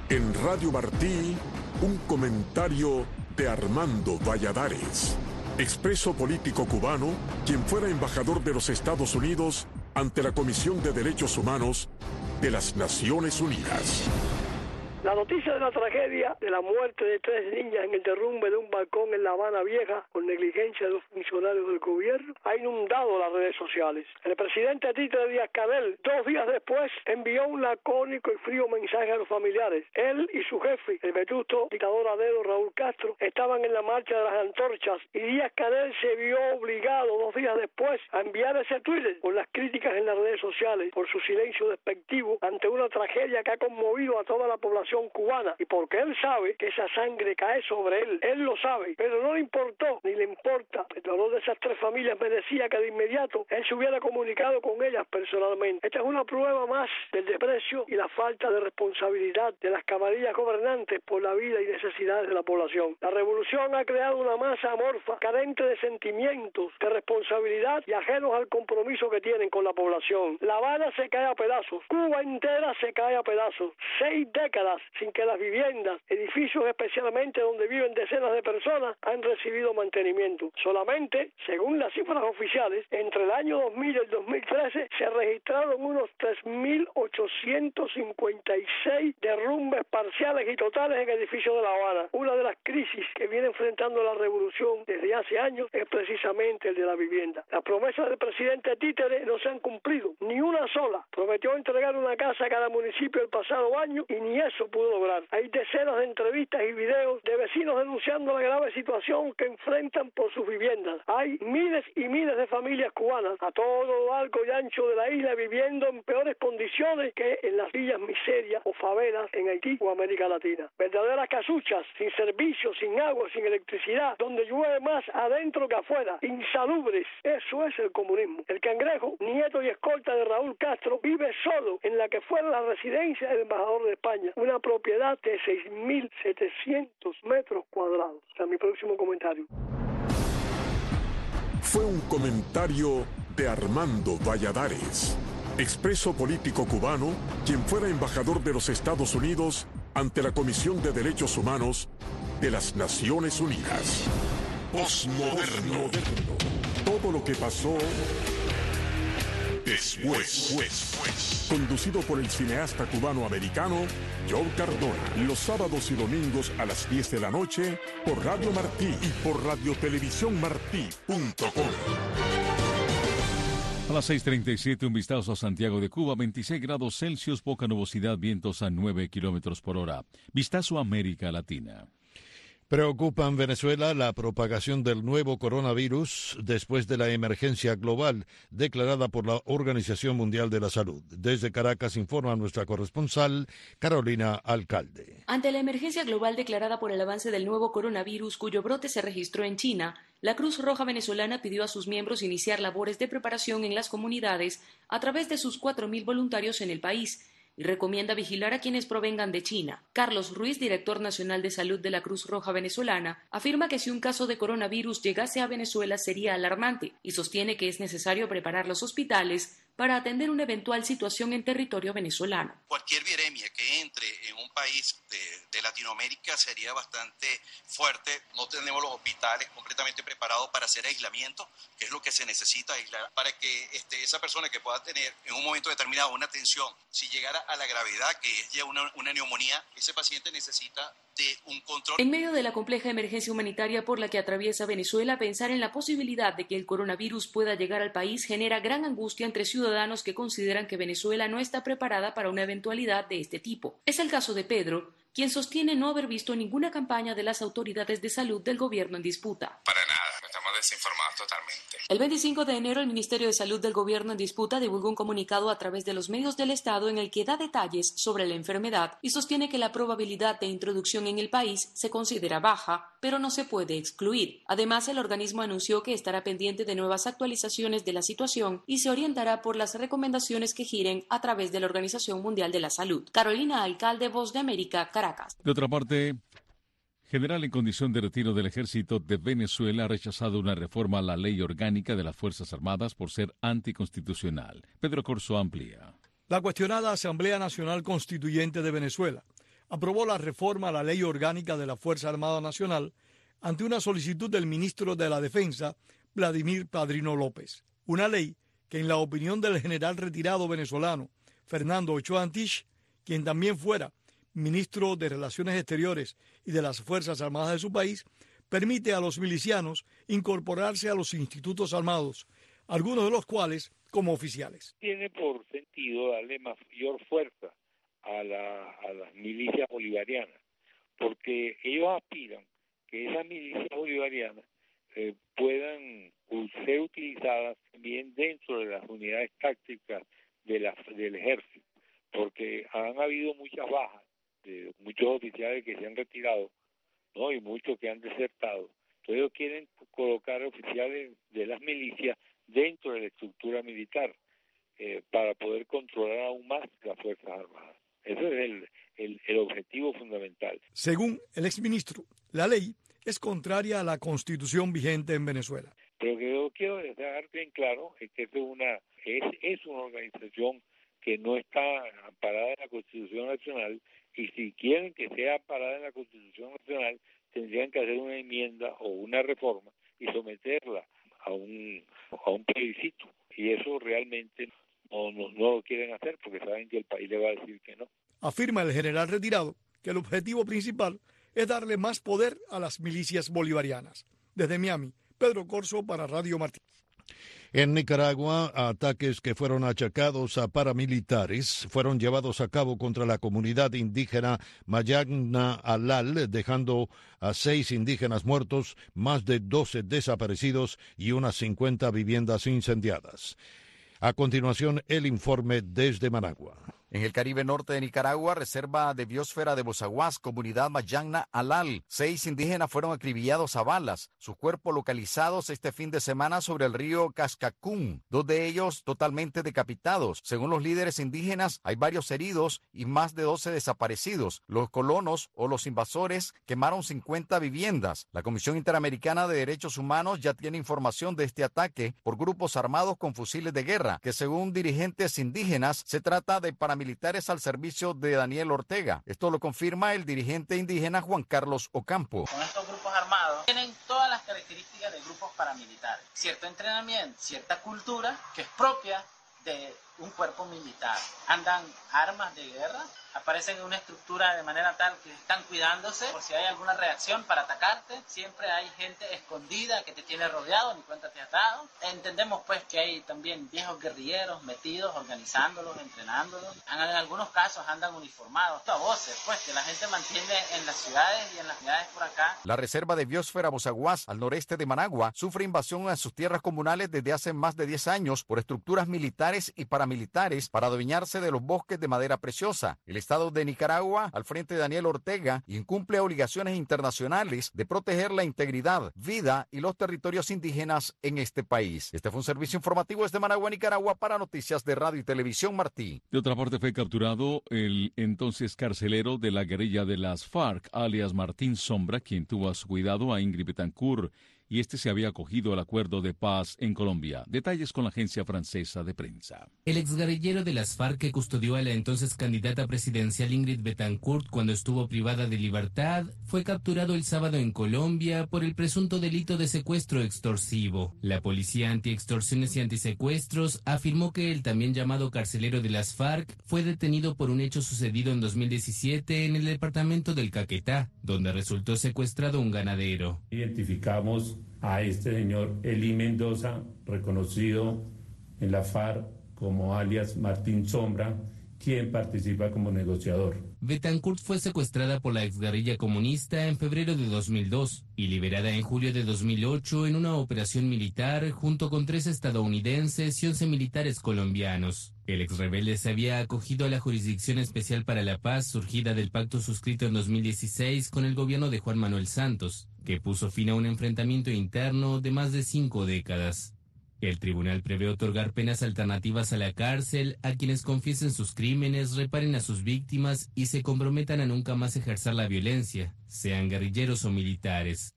En Radio Martí, un comentario de Armando Valladares, expreso político cubano, quien fuera embajador de los Estados Unidos ante la Comisión de Derechos Humanos de las Naciones Unidas. La noticia de la tragedia de la muerte de 3 niñas en el derrumbe de un balcón en La Habana Vieja por negligencia de los funcionarios del gobierno ha inundado las redes sociales. El presidente Títere Díaz-Canel, 2 días después, envió un lacónico y frío mensaje a los familiares. Él y su jefe, el vetusto dictador adero Raúl Castro, estaban en la marcha de las antorchas y Díaz-Canel se vio obligado 2 días después a enviar ese Twitter por las críticas en las redes sociales, por su silencio despectivo ante una tragedia que ha conmovido a toda la población cubana, y porque él sabe que esa sangre cae sobre él lo sabe, pero no le importó ni le importa. El dolor de esas 3 familias merecía que de inmediato él se hubiera comunicado con ellas personalmente. Esta es una prueba más del desprecio y la falta de responsabilidad de las camarillas gobernantes por la vida y necesidades de la población. La revolución ha creado una masa amorfa, carente de sentimientos, de responsabilidad y ajenos al compromiso que tienen con la población. La Habana se cae a pedazos, Cuba entera se cae a pedazos. 6 décadas sin que las viviendas, edificios especialmente donde viven decenas de personas, han recibido mantenimiento. Solamente, según las cifras oficiales, entre el año 2000 y el 2013 se registraron unos 3.856 derrumbes parciales y totales en edificios de La Habana. Una de las crisis que viene enfrentando la revolución desde hace años es precisamente el de la vivienda. Las promesas del presidente Títere no se han cumplido, ni una sola. Prometió entregar una casa a cada municipio el pasado año y ni eso pudo lograr. Hay decenas de entrevistas y videos de vecinos denunciando la grave situación que enfrentan por sus viviendas. Hay miles y miles de familias cubanas a todo lo largo y ancho de la isla viviendo en peores condiciones que en las villas miserias o favelas en Haití o América Latina. Verdaderas casuchas, sin servicios, sin agua, sin electricidad, donde llueve más adentro que afuera, insalubres. Eso es el comunismo. El Cangrejo, nieto y escolta de Raúl Castro, vive solo en la que fuera la residencia del embajador de España, una propiedad de 6.700 metros cuadrados. Hasta mi próximo comentario. Fue un comentario de Armando Valladares, expreso político cubano, quien fuera embajador de los Estados Unidos ante la Comisión de Derechos Humanos de las Naciones Unidas. Postmoderno. Todo lo que pasó después. Conducido por el cineasta cubano-americano Joe Cardona. Los sábados y domingos a las 10 de la noche por Radio Martí y por radiotelevisiónmartí.com. A las 6:37, un vistazo a Santiago de Cuba, 26 grados Celsius, poca nubosidad, vientos a 9 kilómetros por hora. Vistazo a América Latina. Preocupa en Venezuela la propagación del nuevo coronavirus después de la emergencia global declarada por la Organización Mundial de la Salud. Desde Caracas informa nuestra corresponsal Carolina Alcalde. Ante la emergencia global declarada por el avance del nuevo coronavirus cuyo brote se registró en China, la Cruz Roja venezolana pidió a sus miembros iniciar labores de preparación en las comunidades a través de sus 4.000 voluntarios en el país y recomienda vigilar a quienes provengan de China. Carlos Ruiz, director nacional de salud de la Cruz Roja venezolana, afirma que si un caso de coronavirus llegase a Venezuela sería alarmante y sostiene que es necesario preparar los hospitales para atender una eventual situación en territorio venezolano. Cualquier viremia que entre en un país de Latinoamérica sería bastante fuerte. No tenemos los hospitales completamente preparados para hacer aislamiento, que es lo que se necesita aislar, para que esa persona que pueda tener en un momento determinado una tensión, si llegara a la gravedad, que es ya una neumonía, ese paciente necesita de un control. En medio de la compleja emergencia humanitaria por la que atraviesa Venezuela, pensar en la posibilidad de que el coronavirus pueda llegar al país genera gran angustia entre ciudadanos que consideran que Venezuela no está preparada para una eventualidad de este tipo. Es el caso de Pedro, quien sostiene no haber visto ninguna campaña de las autoridades de salud del gobierno en disputa. Para nada, estamos desinformados totalmente. El 25 de enero, el Ministerio de Salud del gobierno en disputa divulgó un comunicado a través de los medios del Estado en el que da detalles sobre la enfermedad y sostiene que la probabilidad de introducción en el país se considera baja, pero no se puede excluir. Además, el organismo anunció que estará pendiente de nuevas actualizaciones de la situación y se orientará por las recomendaciones que giren a través de la Organización Mundial de la Salud. Carolina Alcalde, Voz de América, Caracas. De otra parte, general en condición de retiro del Ejército de Venezuela ha rechazado una reforma a la Ley Orgánica de las Fuerzas Armadas por ser anticonstitucional. Pedro Corso amplía. La cuestionada Asamblea Nacional Constituyente de Venezuela aprobó la reforma a la Ley Orgánica de la Fuerza Armada Nacional ante una solicitud del ministro de la Defensa, Vladimir Padrino López. Una ley que, en la opinión del general retirado venezolano Fernando Ochoa Antich, quien también fuera ministro de Relaciones Exteriores y de las Fuerzas Armadas de su país, permite a los milicianos incorporarse a los institutos armados, algunos de los cuales como oficiales. Tiene por sentido darle mayor fuerza a las milicias bolivarianas, porque ellos aspiran que esas milicias bolivarianas puedan ser utilizadas también dentro de las unidades tácticas del ejército, porque han habido muchas bajas de muchos oficiales que se han retirado, ¿no? Y muchos que han desertado. Entonces ellos quieren colocar oficiales de las milicias dentro de la estructura militar para poder controlar aún más las Fuerzas Armadas. Ese es el objetivo fundamental. Según el exministro, la ley es contraria a la Constitución vigente en Venezuela. Pero lo que yo quiero dejar bien claro es que es una organización que no está amparada en la Constitución Nacional, y si quieren que sea amparada en la Constitución Nacional, tendrían que hacer una enmienda o una reforma y someterla a un plebiscito. Y eso realmente no lo quieren hacer porque saben que el país le va a decir que no. Afirma el general retirado que el objetivo principal es darle más poder a las milicias bolivarianas. Desde Miami, Pedro Corso para Radio Martí. En Nicaragua, ataques que fueron achacados a paramilitares fueron llevados a cabo contra la comunidad indígena Mayagna Alal, dejando a 6 indígenas muertos, más de 12 desaparecidos y unas 50 viviendas incendiadas. A continuación, el informe desde Managua. En el Caribe norte de Nicaragua, reserva de biosfera de Bozaguas, comunidad Mayagna Alal, 6 indígenas fueron acribillados a balas, sus cuerpos localizados este fin de semana sobre el río Cascacún, 2 de ellos totalmente decapitados. Según los líderes indígenas, hay varios heridos y más de 12 desaparecidos. Los colonos o los invasores quemaron 50 viviendas. La Comisión Interamericana de Derechos Humanos ya tiene información de este ataque por grupos armados con fusiles de guerra, que según dirigentes indígenas se trata de paramilitares al servicio de Daniel Ortega. Esto lo confirma el dirigente indígena Juan Carlos Ocampo. Con estos grupos armados tienen todas las características de grupos paramilitares. Cierto entrenamiento, cierta cultura que es propia de un cuerpo militar. Andan armas de guerra, aparecen en una estructura de manera tal que están cuidándose por si hay alguna reacción para atacarte. Siempre hay gente escondida que te tiene rodeado, ni cuenta te has dado. Entendemos pues que hay también viejos guerrilleros metidos, organizándolos, entrenándolos. En algunos casos andan uniformados. A voces pues que la gente mantiene en las ciudades y en las ciudades por acá. La reserva de biosfera Bozaguas, al noreste de Managua, sufre invasión a sus tierras comunales desde hace más de 10 años por estructuras militares y paramilitares para adueñarse de los bosques de madera preciosa. El Estado de Nicaragua, al frente de Daniel Ortega, incumple obligaciones internacionales de proteger la integridad, vida y los territorios indígenas en este país. Este fue un servicio informativo desde Managua, Nicaragua, para Noticias de Radio y Televisión Martí. De otra parte, fue capturado el entonces carcelero de la guerrilla de las FARC, alias Martín Sombra, quien tuvo a su cuidado a Ingrid Betancourt, y este se había acogido al acuerdo de paz en Colombia. Detalles con la agencia francesa de prensa. El exguerrillero de las FARC que custodió a la entonces candidata presidencial Ingrid Betancourt cuando estuvo privada de libertad fue capturado el sábado en Colombia por el presunto delito de secuestro extorsivo. La Policía Antiextorsiones y Antisecuestros afirmó que el también llamado carcelero de las FARC fue detenido por un hecho sucedido en 2017 en el departamento del Caquetá, donde resultó secuestrado un ganadero. Identificamos a este señor Eli Mendoza, reconocido en la FARC como alias Martín Sombra, quien participa como negociador. Betancourt fue secuestrada por la exguerrilla comunista en febrero de 2002 y liberada en julio de 2008 en una operación militar junto con 3 estadounidenses y 11 militares colombianos. El exrebelde se había acogido a la Jurisdicción Especial para la Paz surgida del pacto suscrito en 2016 con el gobierno de Juan Manuel Santos, que puso fin a un enfrentamiento interno de más de 5 décadas. El tribunal prevé otorgar penas alternativas a la cárcel a quienes confiesen sus crímenes, reparen a sus víctimas y se comprometan a nunca más ejercer la violencia, sean guerrilleros o militares.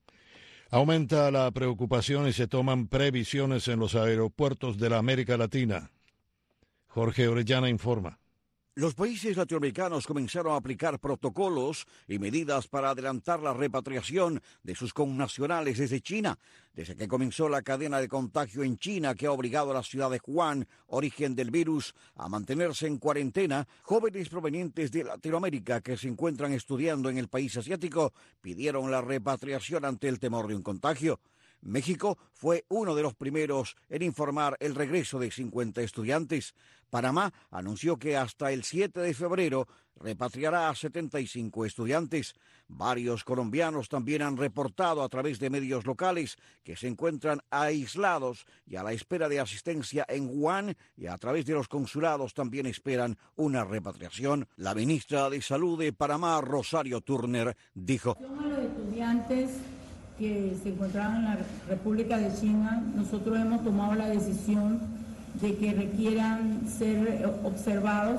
Aumenta la preocupación y se toman previsiones en los aeropuertos de la América Latina. Jorge Orellana informa. Los países latinoamericanos comenzaron a aplicar protocolos y medidas para adelantar la repatriación de sus connacionales desde China, desde que comenzó la cadena de contagio en China que ha obligado a la ciudad de Wuhan, origen del virus, a mantenerse en cuarentena. Jóvenes provenientes de Latinoamérica que se encuentran estudiando en el país asiático pidieron la repatriación ante el temor de un contagio. México fue uno de los primeros en informar el regreso de 50 estudiantes. Panamá anunció que hasta el 7 de febrero repatriará a 75 estudiantes. Varios colombianos también han reportado a través de medios locales que se encuentran aislados y a la espera de asistencia en Wuhan, y a través de los consulados también esperan una repatriación. La ministra de Salud de Panamá, Rosario Turner, dijo: a los estudiantes que se encontraban en la República de China, nosotros hemos tomado la decisión de que requieran ser observados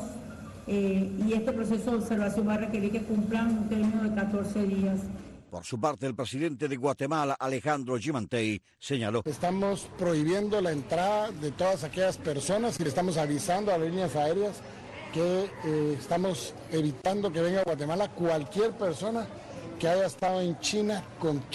y este proceso de observación va a requerir que cumplan un término de 14 días. Por su parte, el presidente de Guatemala, Alejandro Giammattei, señaló: estamos prohibiendo la entrada de todas aquellas personas y le estamos avisando a las líneas aéreas que estamos evitando que venga a Guatemala cualquier persona que haya estado en China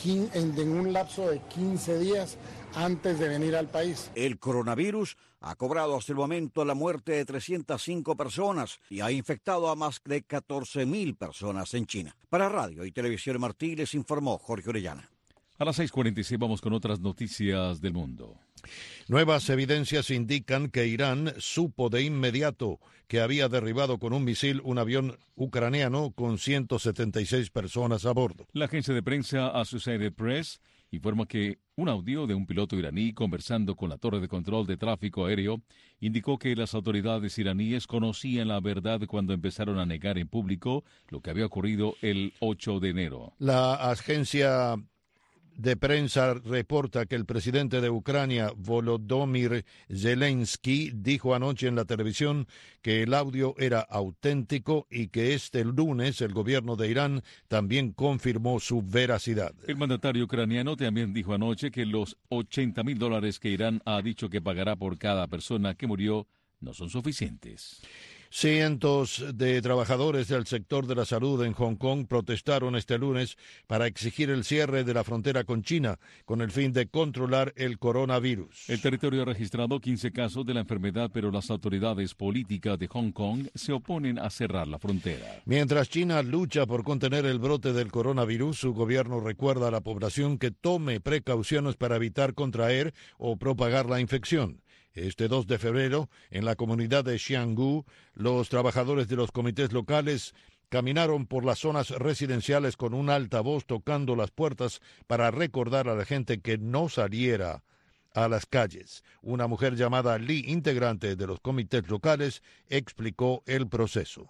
en un lapso de 15 días antes de venir al país. El coronavirus ha cobrado hasta el momento la muerte de 305 personas y ha infectado a más de 14.000 personas en China. Para Radio y Televisión Martí les informó Jorge Orellana. A las 6:46 vamos con otras noticias del mundo. Nuevas evidencias indican que Irán supo de inmediato que había derribado con un misil un avión ucraniano con 176 personas a bordo. La agencia de prensa Associated Press informa que un audio de un piloto iraní conversando con la torre de control de tráfico aéreo indicó que las autoridades iraníes conocían la verdad cuando empezaron a negar en público lo que había ocurrido el 8 de enero. La agencia de prensa reporta que el presidente de Ucrania, Volodymyr Zelensky, dijo anoche en la televisión que el audio era auténtico y que este lunes el gobierno de Irán también confirmó su veracidad. El mandatario ucraniano también dijo anoche que los $80,000 que Irán ha dicho que pagará por cada persona que murió no son suficientes. Cientos de trabajadores del sector de la salud en Hong Kong protestaron este lunes para exigir el cierre de la frontera con China con el fin de controlar el coronavirus. El territorio ha registrado 15 casos de la enfermedad, pero las autoridades políticas de Hong Kong se oponen a cerrar la frontera. Mientras China lucha por contener el brote del coronavirus, su gobierno recuerda a la población que tome precauciones para evitar contraer o propagar la infección. Este 2 de febrero, en la comunidad de Xianggu, los trabajadores de los comités locales caminaron por las zonas residenciales con un altavoz tocando las puertas para recordar a la gente que no saliera a las calles. Una mujer llamada Li, integrante de los comités locales, explicó el proceso.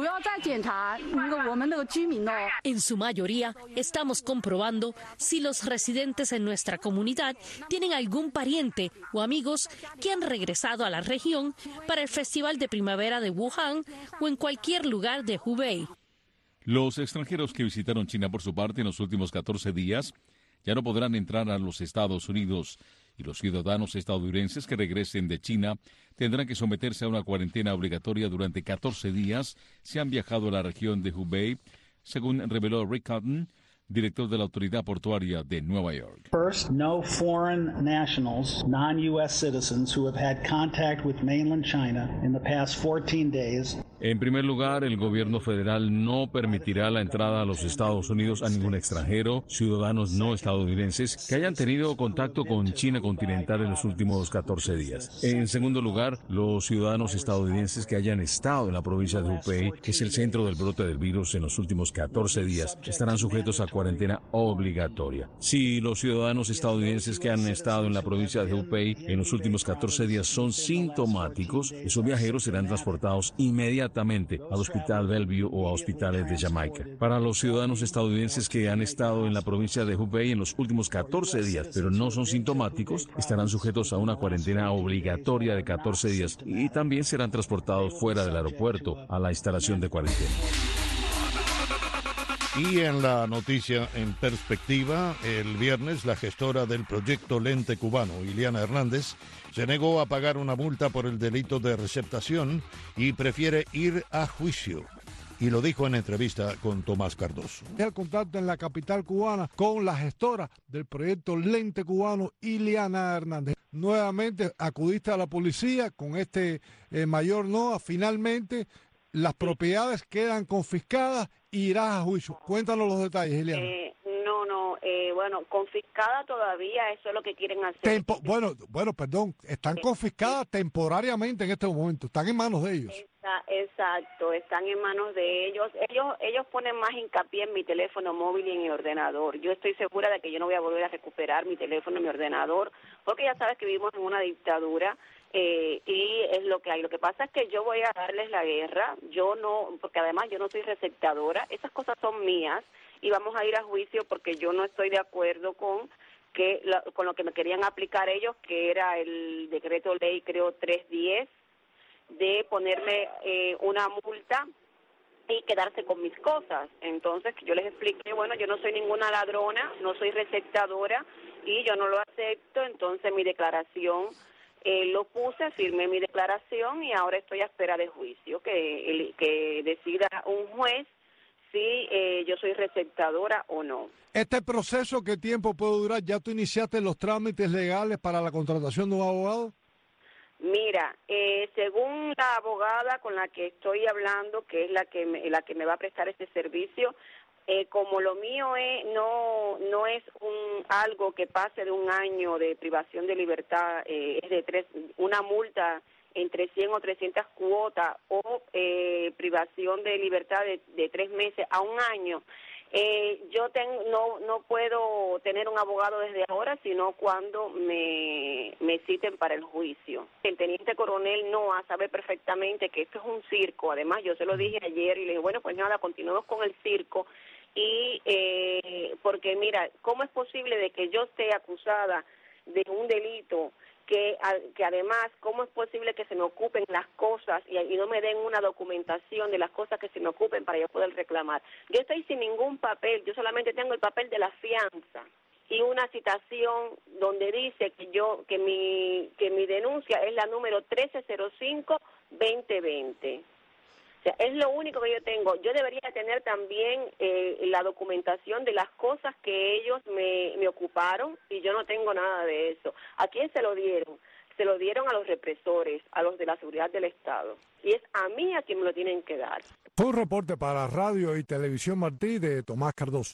En su mayoría, estamos comprobando si los residentes en nuestra comunidad tienen algún pariente o amigos que han regresado a la región para el Festival de Primavera de Wuhan o en cualquier lugar de Hubei. Los extranjeros que visitaron China por su parte en los últimos 14 días ya no podrán entrar a los Estados Unidos, y los ciudadanos estadounidenses que regresen de China tendrán que someterse a una cuarentena obligatoria durante 14 días si han viajado a la región de Hubei, según reveló Rick Cotton, director de la Autoridad Portuaria de Nueva York. First, no foreign nationals, non-U.S. citizens who have had contact with mainland China in the past 14 days. En primer lugar, el gobierno federal no permitirá la entrada a los Estados Unidos a ningún extranjero, ciudadanos no estadounidenses, que hayan tenido contacto con China continental en los últimos 14 días. En segundo lugar, los ciudadanos estadounidenses que hayan estado en la provincia de Hubei, que es el centro del brote del virus en los últimos 14 días, estarán sujetos a cuarentena obligatoria. Si los ciudadanos estadounidenses que han estado en la provincia de Hubei en los últimos 14 días son sintomáticos, esos viajeros serán transportados inmediatamente al Hospital Bellevue o a hospitales de Jamaica. Para los ciudadanos estadounidenses que han estado en la provincia de Hubei en los últimos 14 días, pero no son sintomáticos, estarán sujetos a una cuarentena obligatoria de 14 días y también serán transportados fuera del aeropuerto a la instalación de cuarentena. Y en la noticia en perspectiva, el viernes la gestora del proyecto Lente Cubano, Iliana Hernández, se negó a pagar una multa por el delito de receptación y prefiere ir a juicio. Y lo dijo en entrevista con Tomás Cardoso. El contacto en la capital cubana con la gestora del proyecto Lente Cubano, Iliana Hernández. Nuevamente acudiste a la policía con este mayor NOA. Finalmente las propiedades quedan confiscadas y irás a juicio. Cuéntanos los detalles, Iliana. Bueno, confiscada todavía, eso es lo que quieren hacer. Perdón, están confiscadas temporariamente en este momento, están en manos de ellos. Exacto, están en manos de ellos. Ellos ponen más hincapié en mi teléfono móvil y en mi ordenador. Yo estoy segura de que yo no voy a volver a recuperar mi teléfono y mi ordenador, porque ya sabes que vivimos en una dictadura. Y es lo que hay. Lo que pasa es que yo voy a darles la guerra, porque además yo no soy receptadora, esas cosas son mías y vamos a ir a juicio porque yo no estoy de acuerdo con lo que me querían aplicar ellos, que era el decreto ley, creo, 310, de ponerme una multa y quedarse con mis cosas. Entonces yo les expliqué, bueno, yo no soy ninguna ladrona, no soy receptadora y yo no lo acepto, entonces mi declaración lo puse, firmé mi declaración y ahora estoy a espera de juicio, que decida un juez si yo soy receptadora o no. ¿Este proceso qué tiempo puede durar? ¿Ya tú iniciaste los trámites legales para la contratación de un abogado? Mira, según la abogada con la que estoy hablando, que es la que me va a prestar este servicio, como lo mío no es algo que pase de un año de privación de libertad, es de una multa entre 100 o 300 cuotas o privación de libertad de 3 meses a un año, yo no puedo tener un abogado desde ahora, sino cuando me citen para el juicio. El teniente coronel Noa sabe perfectamente que esto es un circo. Además, yo se lo dije ayer y le dije, bueno, pues nada, continuemos con el circo. Y porque mira, ¿cómo es posible de que yo esté acusada de un delito que además, cómo es posible que se me ocupen las cosas y no me den una documentación de las cosas que se me ocupen para yo poder reclamar? Yo estoy sin ningún papel, yo solamente tengo el papel de la fianza y una citación donde dice que mi denuncia es la número 1305-2020. O sea, es lo único que yo tengo. Yo debería tener también la documentación de las cosas que ellos me ocuparon y yo no tengo nada de eso. ¿A quién se lo dieron? Se lo dieron a los represores, a los de la seguridad del Estado. Y es a mí a quien me lo tienen que dar. Fue un reporte para Radio y Televisión Martí de Tomás Cardoso.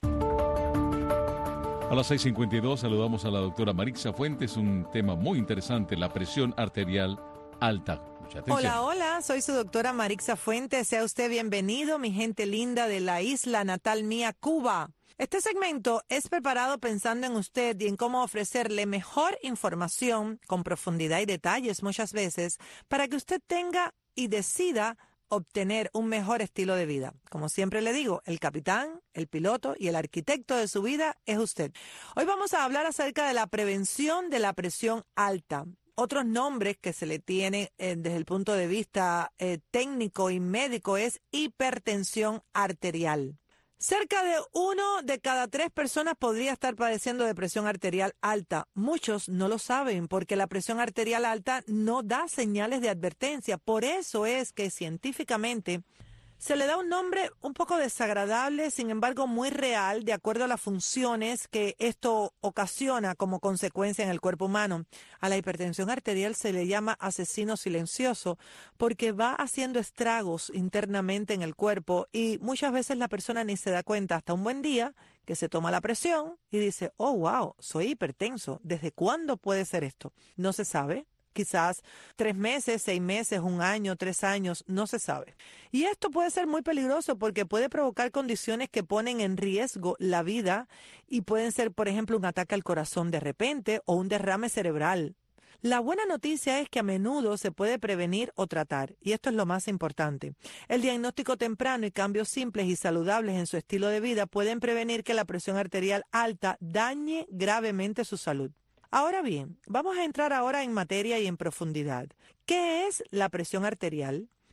A las 6:52 saludamos a la doctora Marixa Fuentes, un tema muy interesante, la presión arterial alta. Hola, soy su doctora Marixa Fuentes. Sea usted bienvenido, mi gente linda de la isla natal mía, Cuba. Este segmento es preparado pensando en usted y en cómo ofrecerle mejor información con profundidad y detalles muchas veces para que usted tenga y decida obtener un mejor estilo de vida. Como siempre le digo, el capitán, el piloto y el arquitecto de su vida es usted. Hoy vamos a hablar acerca de la prevención de la presión alta. Otros nombres que se le tiene desde el punto de vista técnico y médico es hipertensión arterial. Cerca de 1 de cada 3 personas podría estar padeciendo de presión arterial alta. Muchos no lo saben porque la presión arterial alta no da señales de advertencia. Por eso es que científicamente se le da un nombre un poco desagradable, sin embargo muy real, de acuerdo a las funciones que esto ocasiona como consecuencia en el cuerpo humano. A la hipertensión arterial se le llama asesino silencioso porque va haciendo estragos internamente en el cuerpo y muchas veces la persona ni se da cuenta hasta un buen día que se toma la presión y dice, oh, wow, soy hipertenso. ¿Desde cuándo puede ser esto? No se sabe. Quizás 3 meses, 6 meses, 1 año, 3 años, no se sabe. Y esto puede ser muy peligroso porque puede provocar condiciones que ponen en riesgo la vida y pueden ser, por ejemplo, un ataque al corazón de repente o un derrame cerebral. La buena noticia es que a menudo se puede prevenir o tratar, y esto es lo más importante. El diagnóstico temprano y cambios simples y saludables en su estilo de vida pueden prevenir que la presión arterial alta dañe gravemente su salud. Ahora bien, vamos a entrar ahora en materia y en profundidad. ¿Qué es la presión arterial?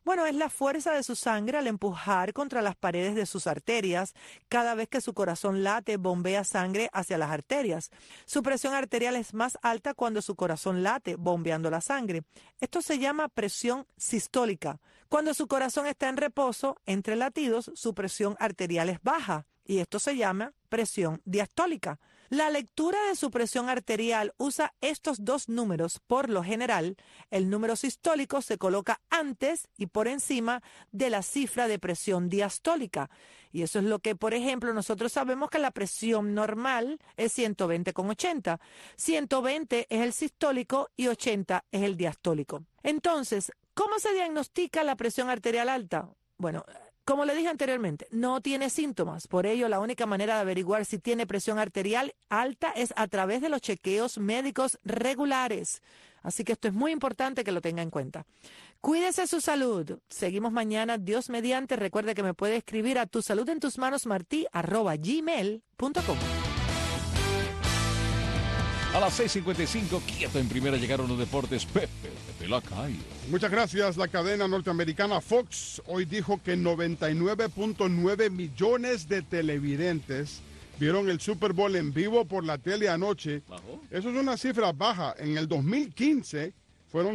Bueno, es la fuerza de su sangre al empujar contra las paredes de sus arterias. Cada vez que su corazón late, bombea sangre hacia las arterias. Su presión arterial es más alta cuando su corazón late, bombeando la sangre. Esto se llama presión sistólica. Cuando su corazón está en reposo, entre latidos, su presión arterial es baja. Y esto se llama presión diastólica. La lectura de su presión arterial usa estos dos números. Por lo general, el número sistólico se coloca antes y por encima de la cifra de presión diastólica. Y eso es lo que, por ejemplo, nosotros sabemos que la presión normal es 120/80. 120 es el sistólico y 80 es el diastólico. Entonces, ¿cómo se diagnostica la presión arterial alta? Bueno, como le dije anteriormente, no tiene síntomas. Por ello, la única manera de averiguar si tiene presión arterial alta es a través de los chequeos médicos regulares. Así que esto es muy importante que lo tenga en cuenta. Cuídese su salud. Seguimos mañana, Dios mediante. Recuerde que me puede escribir a tusaludentosmanosmarti@gmail.com. A las 6:55, quieto en primera, llegaron los deportes. Pepe Lacayo. Muchas gracias. La cadena norteamericana Fox hoy dijo que 99.9 millones de televidentes vieron el Super Bowl en vivo por la tele anoche. Eso es una cifra baja. En el 2015 fueron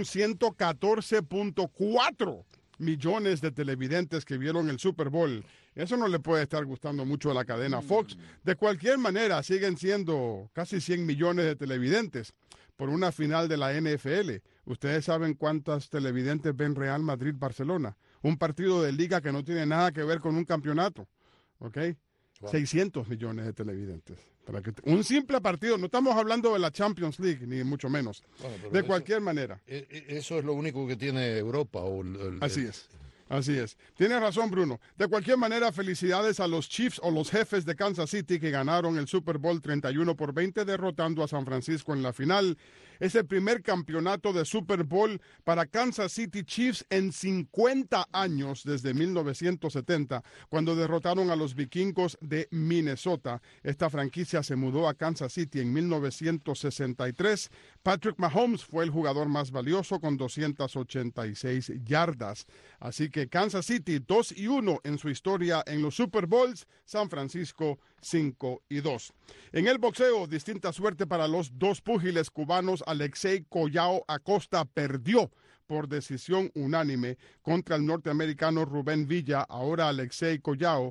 114.4 millones de televidentes que vieron el Super Bowl. Eso no le puede estar gustando mucho a la cadena Fox. De cualquier manera, siguen siendo casi 100 millones de televidentes por una final de la NFL. ¿Ustedes saben cuántas televidentes ven Real Madrid-Barcelona? Un partido de liga que no tiene nada que ver con un campeonato. ¿Ok? Wow. 600 millones de televidentes. Un simple partido, no estamos hablando de la Champions League, ni mucho menos. Bueno, de cualquier manera. Eso es lo único que tiene Europa. Así es. Así es. Tienes razón, Bruno. De cualquier manera, felicidades a los Chiefs o los Jefes de Kansas City que ganaron el Super Bowl 31-20 derrotando a San Francisco en la final. Es el primer campeonato de Super Bowl para Kansas City Chiefs en 50 años desde 1970, cuando derrotaron a los vikingos de Minnesota. Esta franquicia se mudó a Kansas City en 1963. Patrick Mahomes fue el jugador más valioso con 286 yardas. Así que Kansas City 2-1 en su historia en los Super Bowls, San Francisco 5-2. En el boxeo, distinta suerte para los dos púgiles cubanos. Alexei Collao Acosta perdió por decisión unánime contra el norteamericano Rubén Villa. Ahora Alexei Collao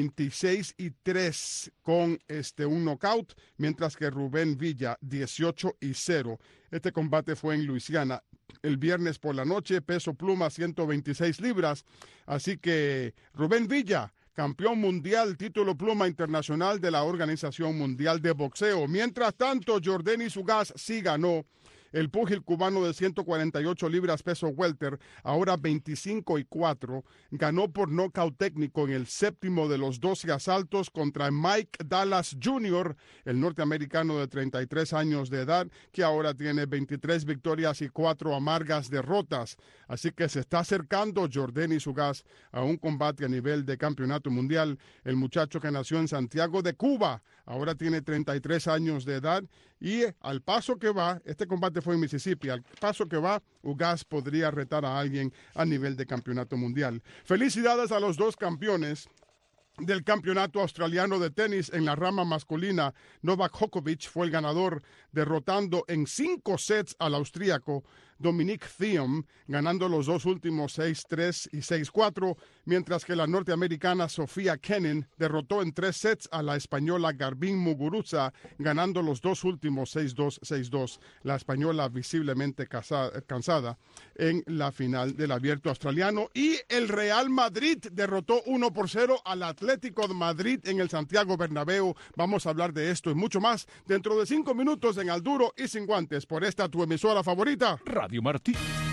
26-3 con un knockout, mientras que Rubén Villa 18-0. Este combate fue en Luisiana el viernes por la noche, peso pluma 126 libras. Así que Rubén Villa, campeón mundial, título pluma internacional de la Organización Mundial de Boxeo. Mientras tanto, Yordenis Ugas sí ganó. El púgil cubano de 148 libras peso welter, ahora 25-4, ganó por nocaut técnico en el séptimo de los 12 asaltos contra Mike Dallas Jr., el norteamericano de 33 años de edad, que ahora tiene 23 victorias y 4 amargas derrotas. Así que se está acercando Yordenis Ugas a un combate a nivel de campeonato mundial. El muchacho que nació en Santiago de Cuba, ahora tiene 33 años de edad, y al paso que va, este combate fue en Mississippi, al paso que va, Ugas podría retar a alguien a nivel de campeonato mundial. Felicidades a los dos campeones del campeonato australiano de tenis en la rama masculina. Novak Djokovic fue el ganador, derrotando en 5 sets al austríaco Dominic Thiem, ganando los dos últimos 6-3 y 6-4, mientras que la norteamericana Sofía Kenin derrotó en 3 sets a la española Garbine Muguruza, ganando los dos últimos 6-2, 6-2. La española visiblemente cansada en la final del Abierto Australiano. Y el Real Madrid derrotó 1-0 al Atlético de Madrid en el Santiago Bernabéu. Vamos a hablar de esto y mucho más dentro de 5 minutos en Al Duro y Sin Guantes, por esta tu emisora favorita, Radio Martí.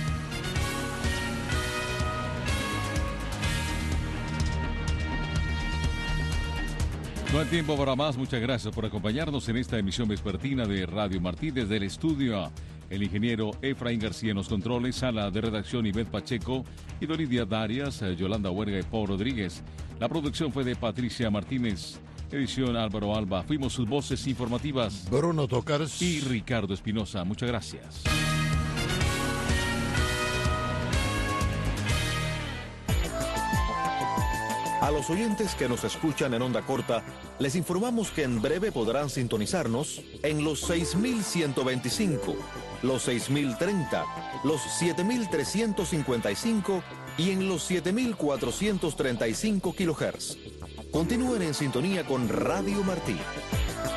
No hay tiempo para más. Muchas gracias por acompañarnos en esta emisión vespertina de Radio Martí. Desde el estudio, el ingeniero Efraín García en los controles, sala de redacción Ivette Pacheco y Dolidia Darias, Yolanda Huerga y Paul Rodríguez. La producción fue de Patricia Martínez. Edición Álvaro Alba. Fuimos sus voces informativas, Bruno Tocars y Ricardo Espinosa. Muchas gracias. A los oyentes que nos escuchan en onda corta, les informamos que en breve podrán sintonizarnos en los 6.125, los 6.030, los 7.355 y en los 7.435 kHz. Continúen en sintonía con Radio Martí.